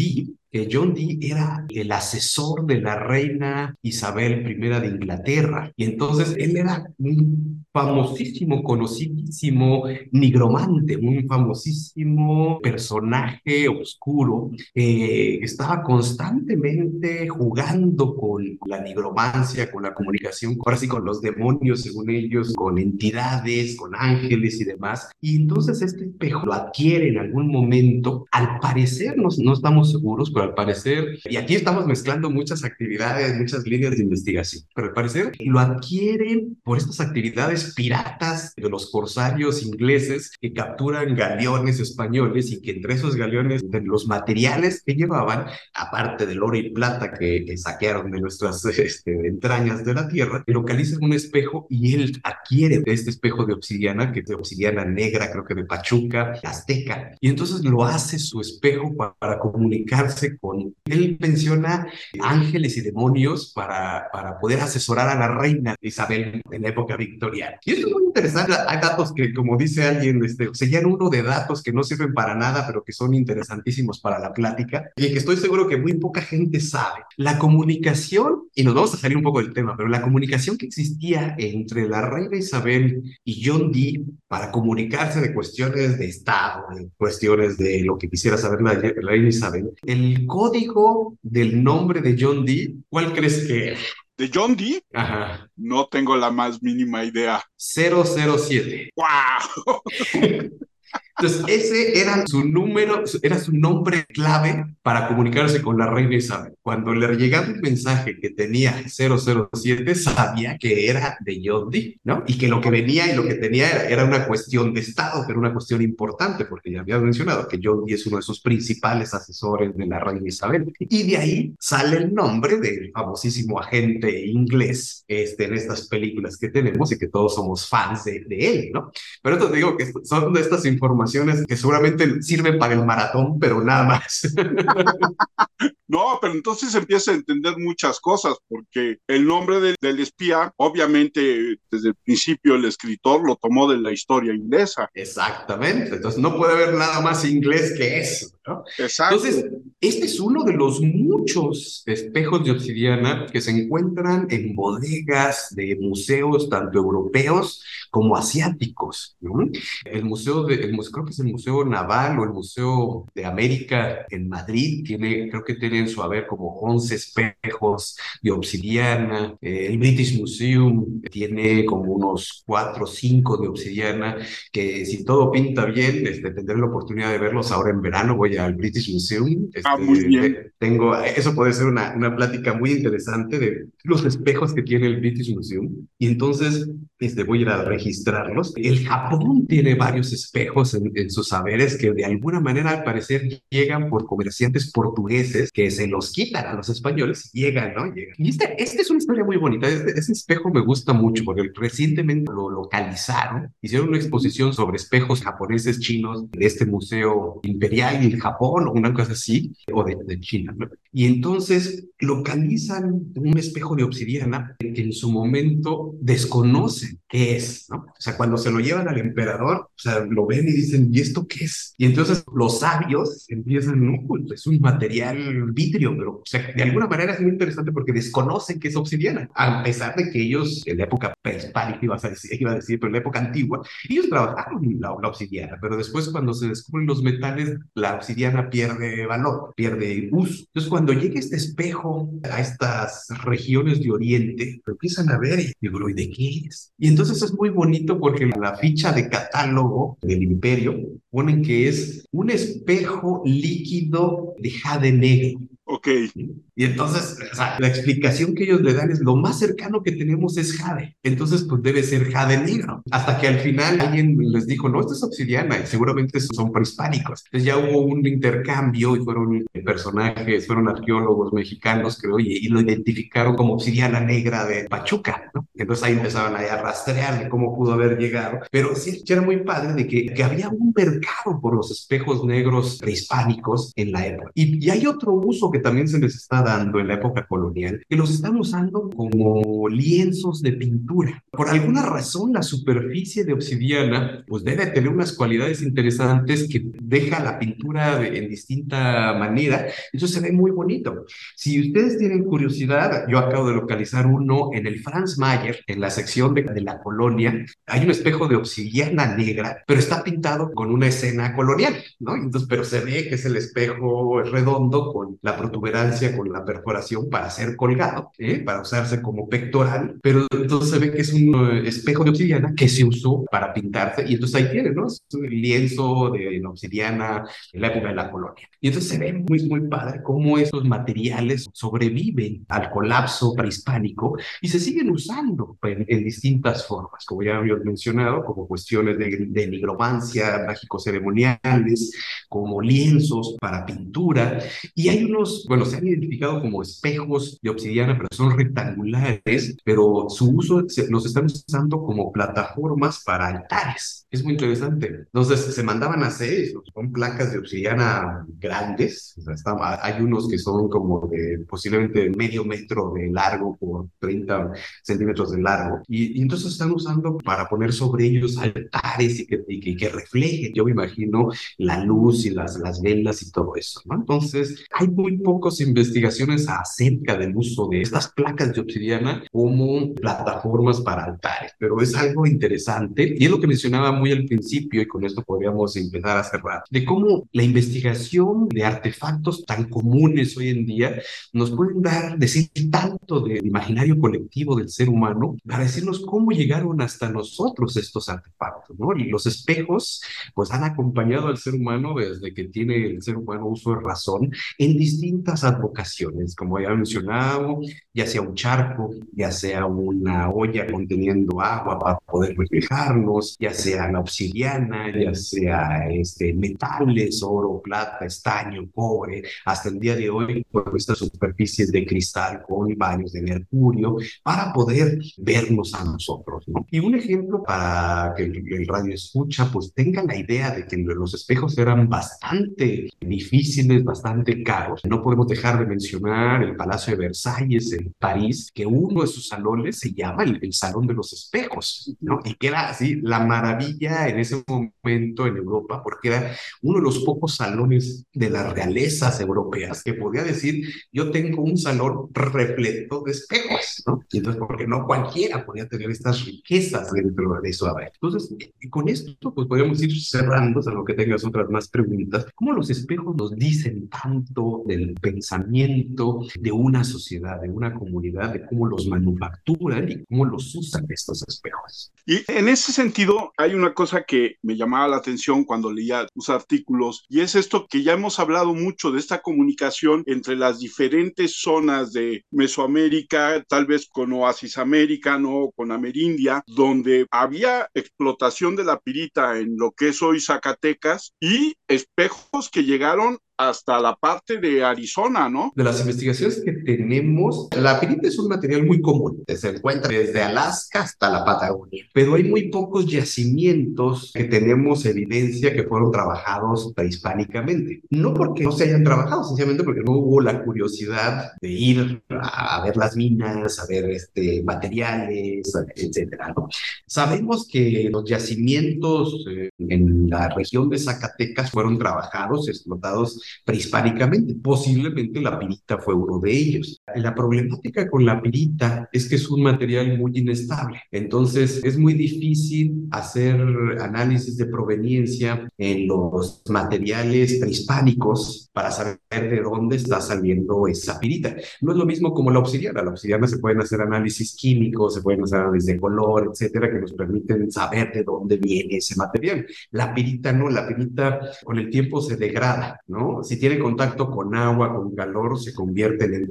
Speaker 2: que John Dee era el asesor de la reina Isabel I de Inglaterra. Y entonces él era un famosísimo, conocidísimo nigromante, un famosísimo personaje oscuro que estaba constantemente jugando con la nigromancia, con la comunicación, ahora sí, con los demonios, según ellos, con entidades, con ángeles y demás. Y entonces este espejo lo adquiere en algún momento, al parecer, no estamos seguros, pero al parecer, y aquí estamos mezclando muchas actividades, muchas líneas de investigación, pero al parecer lo adquieren por estas actividades piratas de los corsarios ingleses que capturan galeones españoles y que entre esos galeones, de los materiales que llevaban, aparte del oro y plata que saquearon de nuestras entrañas de la tierra, localizan un espejo y él adquiere este espejo de obsidiana, que es de obsidiana negra, creo que de Pachuca, azteca, y entonces lo hace su espejo para comunicarse con, él menciona ángeles y demonios para poder asesorar a la reina Isabel en la época victoriana. Y esto es muy interesante. Hay datos que, como dice alguien, sellan uno de datos que no sirven para nada, pero que son interesantísimos para la plática y que estoy seguro que muy poca gente sabe. La comunicación, y nos vamos a salir un poco del tema, pero la comunicación que existía entre la reina Isabel y John Dee para comunicarse de cuestiones de Estado, de cuestiones de lo que quisiera saber la reina Isabel, el código del nombre de John Dee, ¿cuál crees que era?
Speaker 1: ¿De John Dee?
Speaker 2: Ajá.
Speaker 1: No tengo la más mínima idea.
Speaker 2: 007.
Speaker 1: ¡Wow!
Speaker 2: Entonces, ese era su número, era su nombre clave para comunicarse con la reina Isabel. Cuando le llegaba un mensaje que tenía 007, sabía que era de John Dee, ¿no? Y que lo que venía y lo que tenía era una cuestión de Estado, pero una cuestión importante, porque ya había mencionado que John Dee es uno de sus principales asesores de la reina Isabel. Y de ahí sale el nombre del famosísimo agente inglés en estas películas que tenemos y que todos somos fans de él, ¿no? Pero esto te digo que son de estas informaciones que seguramente sirven para el maratón, pero nada más.
Speaker 1: No, pero entonces empieza a entender muchas cosas, porque el nombre del espía, obviamente, desde el principio el escritor lo tomó de la historia inglesa.
Speaker 2: Exactamente. Entonces no puede haber nada más inglés que eso, ¿no?
Speaker 1: Exacto.
Speaker 2: Entonces, este es uno de los muchos espejos de obsidiana que se encuentran en bodegas de museos, tanto europeos como asiáticos, ¿no? Creo que es el Museo Naval o el Museo de América en Madrid, creo que tiene en su haber como 11 espejos de obsidiana. El British Museum tiene como unos 4 o 5 de obsidiana, que si todo pinta bien, tendré la oportunidad de verlos ahora en verano. Voy al British Museum.
Speaker 1: Ah, muy bien.
Speaker 2: Eso puede ser una plática muy interesante de los espejos que tiene el British Museum. Y entonces voy a ir a registrarlos. El Japón tiene varios espejos en sus saberes que de alguna manera al parecer llegan por comerciantes portugueses que se los quitan a los españoles, llegan, ¿no? Llegan. Y esta es una historia muy bonita. Ese espejo me gusta mucho porque recientemente lo localizaron, hicieron una exposición sobre espejos japoneses, chinos, de este museo imperial en Japón o una cosa así, o de China, ¿no? Y entonces localizan un espejo de obsidiana que en su momento desconocen qué es, ¿no? O sea, cuando se lo llevan al emperador, o sea, lo ven y dicen, ¿y esto qué es? Y entonces los sabios empiezan, no, pues es un material vidrio, pero, o sea, de alguna manera es muy interesante porque desconocen que es obsidiana, a pesar de que ellos, en la época prehispánica, iba a decir, pero en la época antigua, ellos trabajaron la obsidiana, pero después cuando se descubren los metales, la obsidiana pierde valor, pierde uso. Entonces, cuando llega este espejo a estas regiones de Oriente, lo empiezan a ver y digo, ¿y de qué es? Y entonces es muy bonito porque la ficha de catálogo del imperio ponen que es un espejo líquido de jade negro.
Speaker 1: Ok.
Speaker 2: Y entonces, o sea, la explicación que ellos le dan es lo más cercano que tenemos es jade. Entonces, pues debe ser jade negro. Hasta que al final alguien les dijo, no, esto es obsidiana y seguramente son prehispánicos. Entonces ya hubo un intercambio y fueron personajes, fueron arqueólogos mexicanos que, oye, y lo identificaron como obsidiana negra de Pachuca, ¿no? Entonces ahí empezaron a rastrear de cómo pudo haber llegado. Pero sí, era muy padre de que había un mercado por los espejos negros prehispánicos en la época. Y hay otro uso que también se les está dando en la época colonial, que los están usando como lienzos de pintura. Por alguna razón, la superficie de obsidiana pues debe tener unas cualidades interesantes que deja la pintura en distinta manera. Eso se ve muy bonito. Si ustedes tienen curiosidad, yo acabo de localizar uno en el Franz Mayer, en la sección de la colonia. Hay un espejo de obsidiana negra, pero está pintado con una escena colonial, ¿no? Entonces, pero se ve que es el espejo redondo con la protuberancia, con la perforación para ser colgado, para usarse como pectoral, pero entonces se ve que es un espejo de obsidiana que se usó para pintarse, y entonces ahí tiene, ¿no? Es un lienzo de obsidiana en la época de la colonia. Y entonces se ve muy, muy padre cómo esos materiales sobreviven al colapso prehispánico y se siguen usando en distintas formas, como ya habíamos mencionado, como cuestiones de nigromancia, mágicos ceremoniales, como lienzos para pintura. Y hay unos, bueno, se han identificado como espejos de obsidiana, pero son rectangulares, pero su uso los están usando como plataformas para altares. Es muy interesante. Entonces se mandaban a hacer eso, son placas de obsidiana grandes, o sea, hay unos que son como de posiblemente medio metro de largo por 30 centímetros de largo, y entonces están usando para poner sobre ellos altares y que reflejen, yo me imagino, la luz y las velas y todo eso, ¿no? Entonces, hay muy pocas investigaciones acerca del uso de estas placas de obsidiana como plataformas para altares, pero es algo interesante y es lo que mencionaba muy al principio, y con esto podríamos empezar a cerrar, de cómo la investigación de artefactos tan comunes hoy en día nos pueden decir tanto del imaginario colectivo del ser humano, para decirnos cómo llegaron hasta nosotros estos artefactos, ¿no? Y los espejos, pues han acompañado al ser humano desde que tiene el ser humano uso de razón en distintas advocaciones, como ya he mencionado, ya sea un charco, ya sea una olla conteniendo agua para poder reflejarnos, ya sea la obsidiana, ya sea metales, oro, plata, estaño, cobre, hasta el día de hoy, pues estas superficies de cristal con baños de mercurio para poder vernos a nosotros, ¿no? Y un ejemplo para que el radio escucha, pues tenga la idea de que los espejos eran bastante difíciles, bastante caros. No podemos dejar de mencionar el Palacio de Versalles en París, que uno de sus salones se llama el Salón de los Espejos, ¿no? Y que era así la maravilla en ese momento en Europa, porque era uno de los pocos salones de las realezas europeas que podía decir: yo tengo un salón repleto de espejos, ¿no? Y entonces, porque no cualquiera podía tener estas riquezas dentro de eso. A ver, entonces, con esto, pues podemos ir cerrando, a lo que tengas otras más preguntas. ¿Cómo los espejos nos dicen tanto del pensamiento de una sociedad, de una comunidad, de cómo los manufacturan y cómo los usan estos espejos?
Speaker 1: Y en ese sentido, hay una cosa que me llamaba la atención cuando leía tus artículos, y es esto que ya hemos hablado mucho de esta comunicación entre las diferentes zonas de Mesoamérica, tal vez con Oasis América, ¿no? Con Amerindia, donde había explotación de la pirita en lo que es hoy Zacatecas, y espejos que llegaron hasta la parte de Arizona, ¿no?
Speaker 2: De las investigaciones que tenemos, la pirita es un material muy común, se encuentra desde Alaska hasta la Patagonia, pero hay muy pocos yacimientos que tenemos evidencia que fueron trabajados prehispánicamente. No porque no se hayan trabajado, sencillamente porque no hubo la curiosidad de ir a ver las minas, a ver materiales, etcétera, ¿no? Sabemos que los yacimientos en la región de Zacatecas fueron trabajados, explotados prehispánicamente. Posiblemente la pirita fue uno de ellos. La problemática con la pirita es que es un material muy inestable. Entonces es muy difícil hacer análisis de proveniencia en los materiales prehispánicos para saber de dónde está saliendo esa pirita. No es lo mismo como la obsidiana. La obsidiana se pueden hacer análisis químicos, se pueden hacer análisis de color, etcétera, que nos permiten saber de dónde viene ese material. La pirita no, la pirita con el tiempo se degrada, ¿no? Si tiene contacto con agua, con calor, se convierte o sea,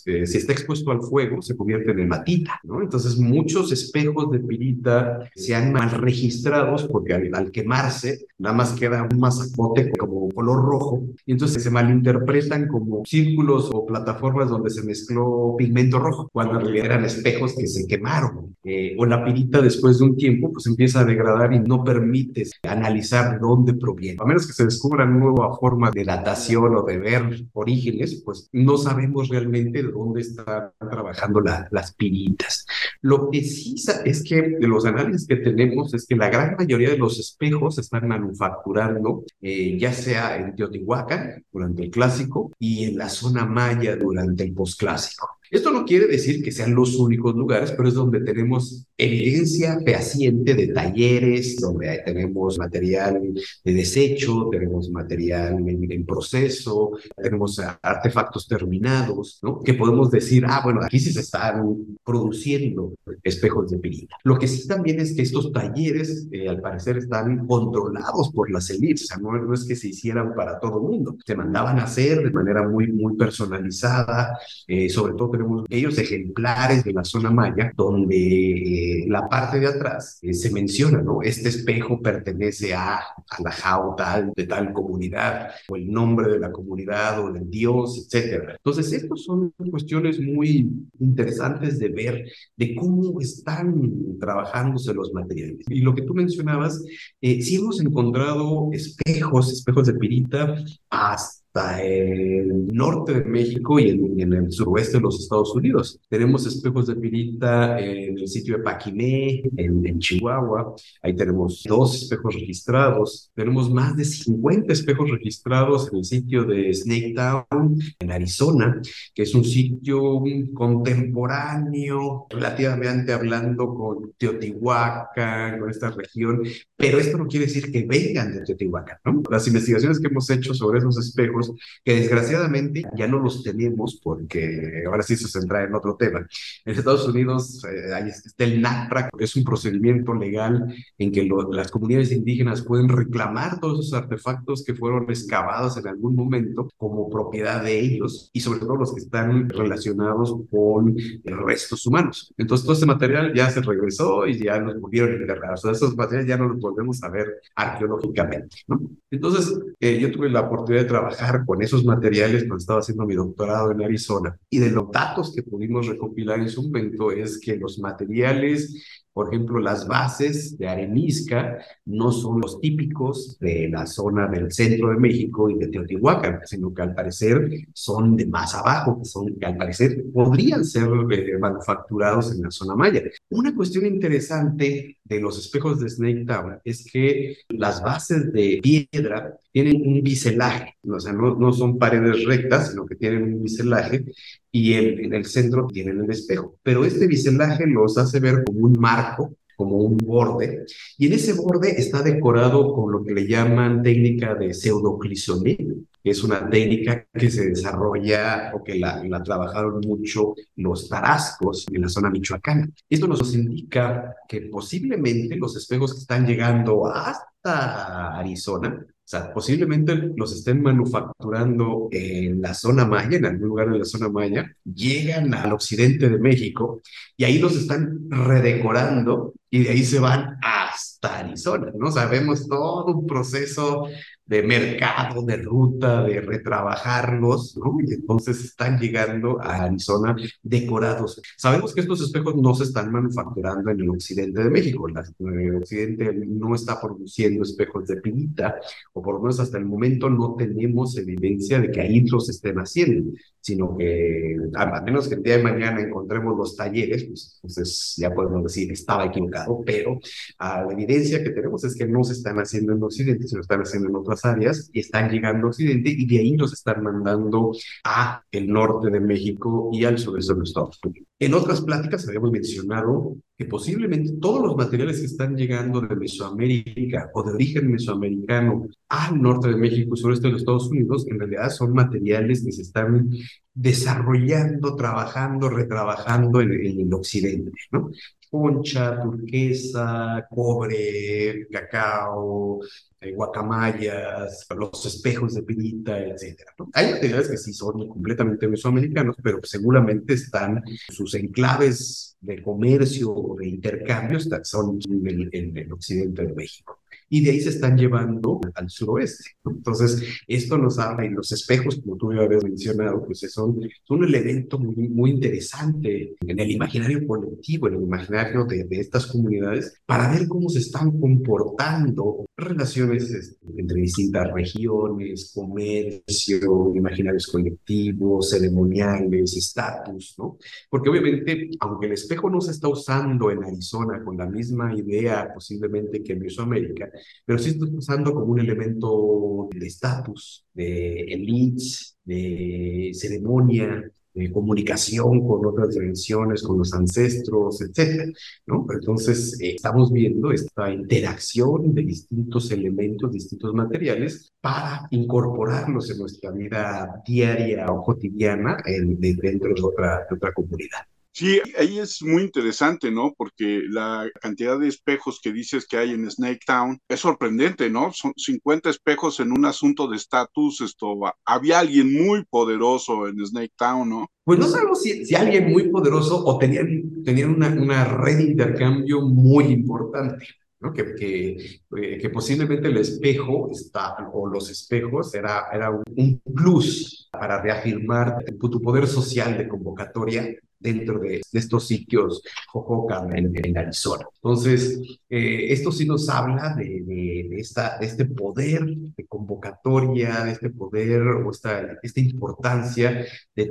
Speaker 2: si está expuesto al fuego, se convierte en hematita, ¿no? Entonces, muchos espejos de pirita se han mal registrados porque al quemarse, nada más queda un masacote como color rojo, y entonces se malinterpretan como círculos o plataformas donde se mezcló pigmento rojo, cuando en realidad eran espejos que se quemaron. O la pirita, después de un tiempo, pues empieza a degradar y no permite analizar de dónde proviene. A menos que se descubra una nueva forma de datación o de ver orígenes, pues no sabemos realmente de dónde están trabajando las piritas. Lo que sí es que de los análisis que tenemos es que la gran mayoría de los espejos se están manufacturando, ya sea en Teotihuacán durante el clásico y en la zona maya durante el posclásico. Esto no quiere decir que sean los únicos lugares, pero es donde tenemos evidencia fehaciente de talleres, donde tenemos material de desecho, tenemos material en proceso, tenemos artefactos terminados, ¿no? Que podemos decir, bueno, aquí sí se están produciendo espejos de pirita. Lo que sí también es que estos talleres, al parecer, están controlados por las élites, o sea, no es que se hicieran para todo el mundo, se mandaban a hacer de manera muy personalizada, sobre todo tenemos aquellos ejemplares de la zona maya donde la parte de atrás se menciona, ¿no? Este espejo pertenece a la jao tal, de tal comunidad, o el nombre de la comunidad, o del dios, etcétera. Entonces, estas son cuestiones muy interesantes de ver, de cómo están trabajándose los materiales. Y lo que tú mencionabas, sí hemos encontrado espejos de pirita hasta el norte de México y en el suroeste de los Estados Unidos. Tenemos espejos de pirita en el sitio de Paquimé, en Chihuahua. Ahí tenemos 2 espejos registrados. Tenemos más de 50 espejos registrados en el sitio de Snake Town, en Arizona, que es un sitio contemporáneo, relativamente hablando, con Teotihuacán, con esta región. Pero esto no quiere decir que vengan de Teotihuacán, ¿no? Las investigaciones que hemos hecho sobre esos espejos, que desgraciadamente ya no los tenemos porque ahora sí se centra en otro tema. En Estados Unidos ahí está el NAPRA, es un procedimiento legal en que las comunidades indígenas pueden reclamar todos esos artefactos que fueron excavados en algún momento como propiedad de ellos, y sobre todo los que están relacionados con restos humanos. Entonces todo este material ya se regresó y ya nos volvieron a enterrar. O sea, esos materiales ya no los volvemos a ver arqueológicamente, ¿no? Entonces, yo tuve la oportunidad de trabajar con esos materiales cuando estaba haciendo mi doctorado en Arizona, y de los datos que pudimos recopilar en su momento es que los materiales, por ejemplo, las bases de arenisca, no son los típicos de la zona del centro de México y de Teotihuacán, sino que al parecer son de más abajo, que al parecer podrían ser manufacturados en la zona maya. Una cuestión interesante de los espejos de Snake Tower es que las bases de piedra tienen un biselaje, o sea, no son paredes rectas, sino que tienen un biselaje, y en el centro tienen el espejo. Pero este biselaje los hace ver como un marco, como un borde, y en ese borde está decorado con lo que le llaman técnica de pseudoclisoné, que es una técnica que se desarrolla o que la trabajaron mucho los tarascos en la zona michoacana. Esto nos indica que posiblemente los espejos que están llegando hasta Arizona, o sea, posiblemente los estén manufacturando en la zona maya, en algún lugar de la zona maya, llegan al occidente de México y ahí los están redecorando, y de ahí se van hasta Arizona, ¿no? Sabemos todo un proceso de mercado, de ruta, de retrabajarlos, ¿no? Y entonces están llegando a Arizona decorados. Sabemos que estos espejos no se están manufacturando en el occidente de México. El occidente no está produciendo espejos de pirita, o por lo menos hasta el momento no tenemos evidencia de que ahí los estén haciendo, sino que a menos que el día de mañana encontremos los talleres, pues entonces ya podemos decir estaba equivocado, pero la evidencia que tenemos es que no se están haciendo en Occidente, se lo están haciendo en otras áreas, y están llegando a Occidente, y de ahí los están mandando a el norte de México y al sureste de los Estados Unidos. En otras pláticas habíamos mencionado que posiblemente todos los materiales que están llegando de Mesoamérica o de origen mesoamericano al norte de México y sureste de los Estados Unidos, en realidad son materiales que se están desarrollando, trabajando, retrabajando en el occidente, ¿no? Concha, turquesa, cobre, cacao, guacamayas, los espejos de pirita, etcétera, ¿no? Hay materiales que sí son completamente mesoamericanos, pero seguramente están sus enclaves de comercio o de intercambio, son en el occidente de México. Y de ahí se están llevando al suroeste, ¿no? Entonces, esto nos habla, y los espejos, como tú ya habías mencionado, pues son un elemento muy, muy interesante en el imaginario colectivo, en el imaginario de estas comunidades, para ver cómo se están comportando relaciones entre distintas regiones, comercio, imaginarios colectivos, ceremoniales, estatus, ¿no? Porque obviamente, aunque el espejo no se está usando en Arizona con la misma idea posiblemente que en Mesoamérica, pero sí está usando como un elemento de estatus, de elites, de ceremonia, de comunicación con otras dimensiones, con los ancestros, etcétera, ¿no? Entonces, estamos viendo esta interacción de distintos elementos, distintos materiales, para incorporarlos en nuestra vida diaria o cotidiana dentro de otra comunidad.
Speaker 1: Sí, ahí es muy interesante, ¿no? Porque la cantidad de espejos que dices que hay en Snake Town es sorprendente, ¿no? Son 50 espejos en un asunto de estatus. Había alguien muy poderoso en Snake Town, ¿no?
Speaker 2: Pues no sabemos si alguien muy poderoso o tenían una red de intercambio muy importante, ¿no? Que posiblemente el espejo o los espejos era un plus para reafirmar tu poder social de convocatoria dentro de estos sitios Hohokam en Arizona. Entonces, esto sí nos habla de este poder de convocatoria, de este poder o esta importancia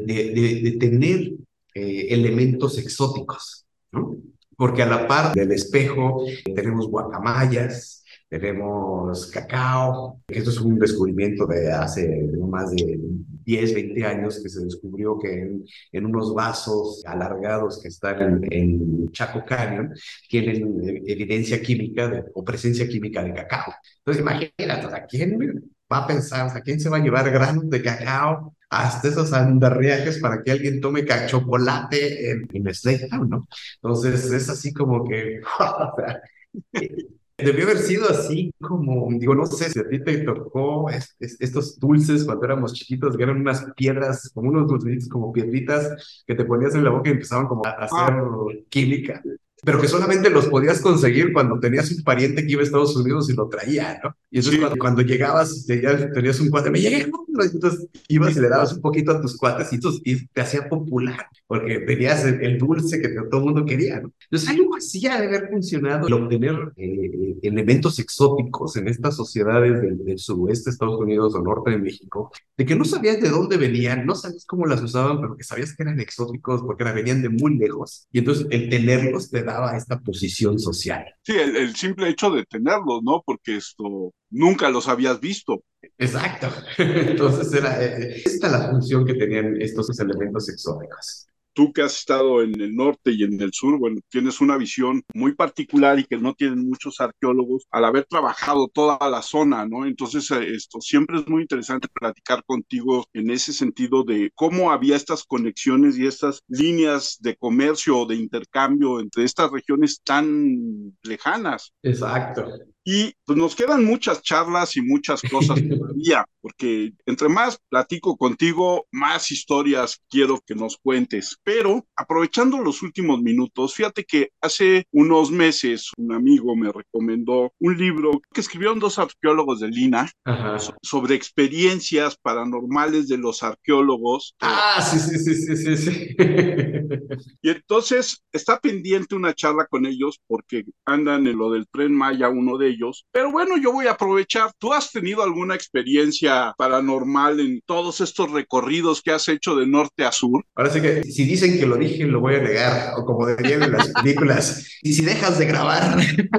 Speaker 2: de tener elementos exóticos, ¿no? Porque a la par del espejo tenemos guacamayas, tenemos cacao, que esto es un descubrimiento de hace no más de 10, 20 años, que se descubrió que en unos vasos alargados que están en Chaco Canyon tienen evidencia química o presencia química de cacao. Entonces imagínate, ¿a quién va a pensar, o sea, quién se va a llevar granos de cacao hasta esos andariajes para que alguien tome chocolate en Slate Town, ¿no? Entonces es así como que, o sea, debió haber sido así como, digo, no sé si a ti te tocó estos dulces cuando éramos chiquitos, que eran unas piedras, como unos dulcecitos, como piedritas que te ponías en la boca y empezaban como a hacer
Speaker 1: Ah,
Speaker 2: química, pero que solamente los podías conseguir cuando tenías un pariente que iba a Estados Unidos y lo traía, ¿no? Y entonces
Speaker 1: sí,
Speaker 2: cuando llegabas, tenías un cuate, me llegué, ¿no? Entonces ibas y le dabas un poquito a tus cuates y te hacía popular, porque tenías el dulce que todo el mundo quería, ¿no? Entonces algo así ha de haber funcionado el obtener elementos exóticos en estas sociedades del suroeste de Estados Unidos o norte de México, de que no sabías de dónde venían, no sabías cómo las usaban, pero que sabías que eran exóticos porque venían de muy lejos. Y entonces el tenerlos te daba esta posición social.
Speaker 1: sí, el simple hecho de tenerlos, ¿no? Porque nunca los habías visto.
Speaker 2: Exacto. Entonces era esta la función que tenían estos elementos exóticos.
Speaker 1: Tú que has estado en el norte y en el sur, bueno, tienes una visión muy particular y que no tienen muchos arqueólogos al haber trabajado toda la zona, ¿no? Entonces, esto siempre es muy interesante platicar contigo en ese sentido de cómo había estas conexiones y estas líneas de comercio o de intercambio entre estas regiones tan lejanas.
Speaker 2: Exacto.
Speaker 1: Y pues nos quedan muchas charlas y muchas cosas todavía, porque entre más platico contigo, más historias quiero que nos cuentes. Pero aprovechando los últimos minutos, fíjate que hace unos meses un amigo me recomendó un libro que escribieron dos arqueólogos de Lina sobre experiencias paranormales de los arqueólogos.
Speaker 2: Ah, sí, sí, sí, sí, sí, sí.
Speaker 1: Y entonces está pendiente una charla con ellos porque andan en lo del Tren Maya, uno de ellos. Pero bueno, yo voy a aprovechar. ¿Tú has tenido alguna experiencia paranormal en todos estos recorridos que has hecho de norte a sur?
Speaker 2: Ahora sí que si dicen que lo dije, lo voy a negar, o como dirían en las películas, y si dejas de grabar,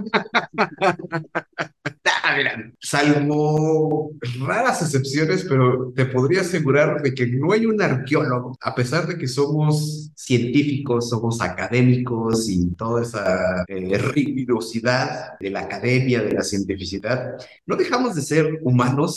Speaker 2: mira, salvo raras excepciones, pero te podría asegurar de que no hay un arqueólogo, a pesar de que somos científicos, somos académicos y toda esa rigurosidad de la academia, de la cientificidad, no dejamos de ser humanos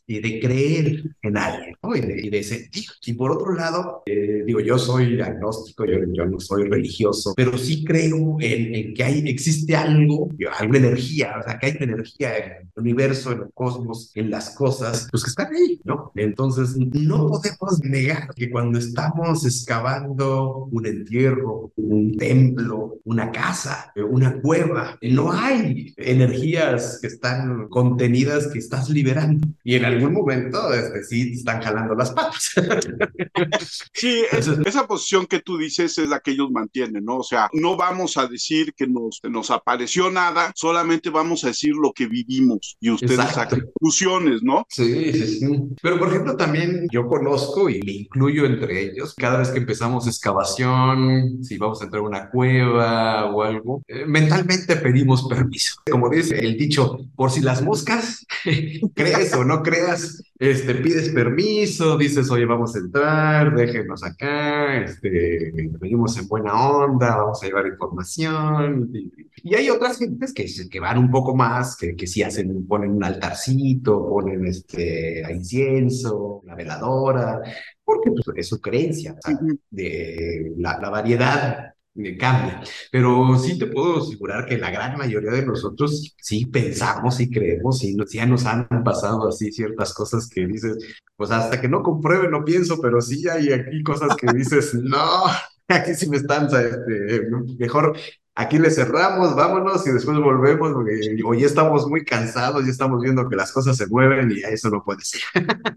Speaker 2: y de creer en algo, ¿no? Y de sentir. Y por otro lado, digo, yo soy agnóstico, yo no soy religioso, pero sí creo en que existe algo, alguna energía, o sea, que hay una energía en el universo, en el cosmos, en las cosas, pues que están ahí, ¿no? Entonces, no podemos negar que cuando estamos excavando un entierro, un templo, una casa, una cueva, no hay energías que están contenidas que estás liberando. Y en algún momento, sí, te están jalando las patas.
Speaker 1: Sí,
Speaker 2: Entonces,
Speaker 1: esa posición que tú dices es la que ellos mantienen, ¿no? O sea, no vamos a decir que nos apareció nada, solamente vamos a decir lo que vivimos y ustedes
Speaker 2: exacto.
Speaker 1: saquen conclusiones, ¿no?
Speaker 2: Sí, sí, sí. Pero, por ejemplo, también yo conozco y me incluyo entre ellos. Cada vez que empezamos excavación, si vamos a entrar a una cueva o algo, mentalmente pedimos permiso. Como dice el dicho, por si las moscas, crees o no creas, pides permiso, dices, oye, vamos a entrar, déjenos acá, venimos en buena onda, vamos a llevar información. Y hay otras gentes que van un poco más, que sí ponen un altarcito, ponen incienso, una veladora, porque pues, es su creencia, o sea,
Speaker 1: Ujú.
Speaker 2: de la variedad cambia. Pero sí te puedo asegurar que la gran mayoría de nosotros sí pensamos y creemos, y ya nos han pasado así ciertas cosas que dices, pues hasta que no compruebe no pienso, pero sí hay aquí cosas que dices, no, aquí sí me están, mejor aquí le cerramos, vámonos y después volvemos, porque o ya estamos muy cansados, ya estamos viendo que las cosas se mueven y eso no puede ser.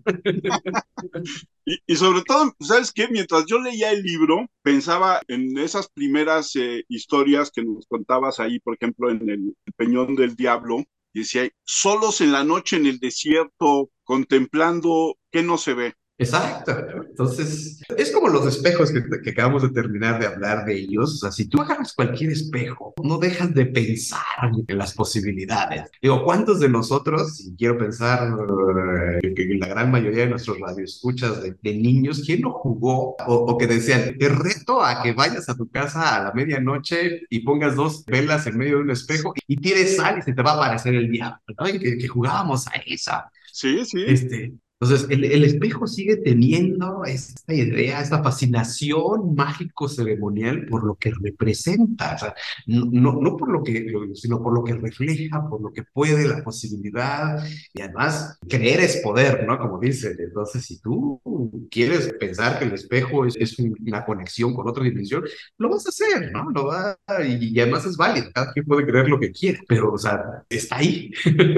Speaker 1: Y sobre todo, ¿sabes qué? Mientras yo leía el libro, pensaba en esas primeras historias que nos contabas ahí, por ejemplo, en el Peñón del Diablo, y decía, solos en la noche en el desierto, contemplando qué no se ve.
Speaker 2: Exacto. Entonces, es como los espejos que acabamos de terminar de hablar de ellos. O sea, si tú agarras cualquier espejo, no dejas de pensar en las posibilidades. Digo, ¿cuántos de nosotros, y quiero pensar que la gran mayoría de nuestros radioescuchas de niños, quién no jugó o que decían, te reto a que vayas a tu casa a la medianoche y pongas dos velas en medio de un espejo y tires sal y se te va a aparecer el diablo, ¿no? Y que jugábamos a esa.
Speaker 1: Sí, sí,
Speaker 2: Entonces, el espejo sigue teniendo esta idea, esta fascinación mágico-ceremonial por lo que representa, o sea, no por sino por lo que refleja, por lo que puede, la posibilidad, y además, creer es poder, ¿no? Como dicen. Entonces, si tú quieres pensar que el espejo es una conexión con otra dimensión, lo vas a hacer, ¿no? Y además es válido, cada quien puede creer lo que quiera, pero, o sea, está ahí.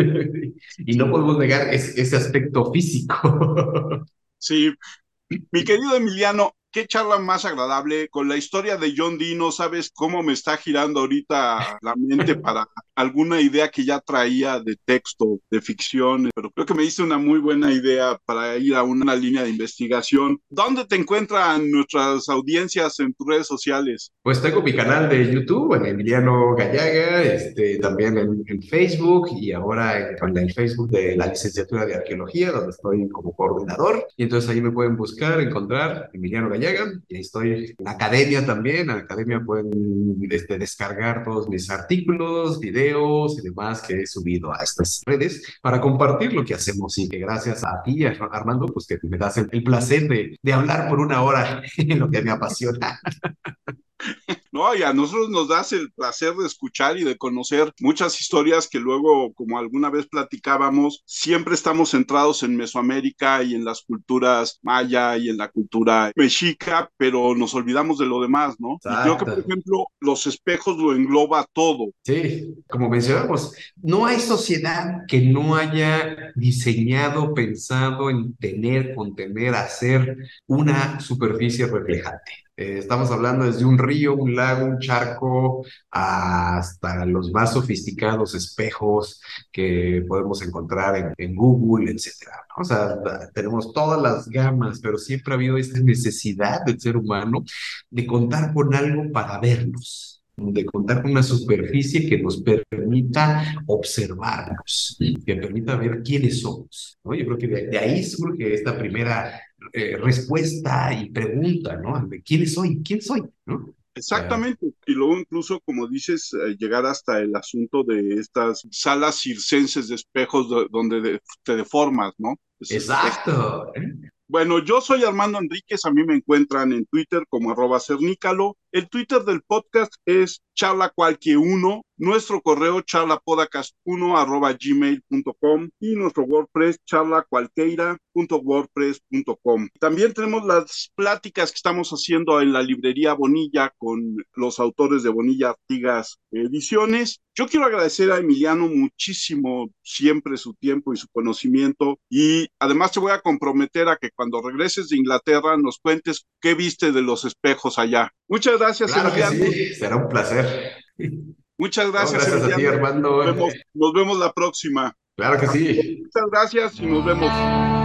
Speaker 2: Y no podemos negar ese aspecto físico.
Speaker 1: sí. Mi querido Emiliano, qué charla más agradable con la historia de John Dee. No sabes cómo me está girando ahorita la mente para alguna idea que ya traía de texto, de ficción, pero creo que me diste una muy buena idea para ir a una línea de investigación. ¿Dónde te encuentran nuestras audiencias en tus redes sociales?
Speaker 2: Pues tengo mi canal de YouTube, en Emiliano Gallaga, también en Facebook y ahora en el Facebook de la licenciatura de Arqueología, donde estoy como coordinador. Y entonces ahí me pueden buscar, encontrar Emiliano Gallaga. Y ahí estoy en la academia también. En la academia pueden descargar todos mis artículos, videos y demás que he subido a estas redes para compartir lo que hacemos. Y que gracias a ti, Armando, pues que me das el placer de hablar por una hora en lo que me apasiona.
Speaker 1: No, y a nosotros nos das el placer de escuchar y de conocer muchas historias que luego, como alguna vez platicábamos, siempre estamos centrados en Mesoamérica y en las culturas maya y en la cultura mexica, pero nos olvidamos de lo demás, ¿no? Y creo que, por
Speaker 2: Exacto.
Speaker 1: ejemplo, los espejos lo engloba todo.
Speaker 2: Sí, como mencionamos, no hay sociedad que no haya diseñado, pensado en tener, contener, hacer una superficie reflejante. Estamos hablando desde un río, un lago, un charco, hasta los más sofisticados espejos que podemos encontrar en Google, etcétera, ¿no? O sea, tenemos todas las gamas, pero siempre ha habido esta necesidad del ser humano de contar con algo para vernos, de contar con una superficie que nos permita observarnos, que permita ver quiénes somos, ¿no? Yo creo que de ahí surge esta primera respuesta y pregunta, ¿no? De ¿quién soy? ¿Quién soy? ¿No? Uh,
Speaker 1: Exactamente. Y luego incluso, como dices, llegar hasta el asunto de estas salas circenses de espejos donde te deformas, ¿no?
Speaker 2: Exacto.
Speaker 1: Bueno, yo soy Armando Enríquez, a mí me encuentran en Twitter como @cernícalo. El Twitter del podcast es charlacualquieuno, nuestro correo charlapodcast1@gmail.com y nuestro WordPress charlacualqueira.wordpress.com. También tenemos las pláticas que estamos haciendo en la librería Bonilla con los autores de Bonilla Artigas Ediciones. Yo quiero agradecer a Emiliano muchísimo siempre su tiempo y su conocimiento y además te voy a comprometer a que cuando regreses de Inglaterra nos cuentes qué viste de los espejos allá. Muchas gracias,
Speaker 2: Claro que
Speaker 1: Emiliano.
Speaker 2: sí, será un placer.
Speaker 1: Muchas
Speaker 2: No,
Speaker 1: gracias,
Speaker 2: gracias a ti,
Speaker 1: Emiliano.
Speaker 2: Armando.
Speaker 1: Nos vemos la próxima.
Speaker 2: Claro que sí.
Speaker 1: Muchas gracias y nos vemos.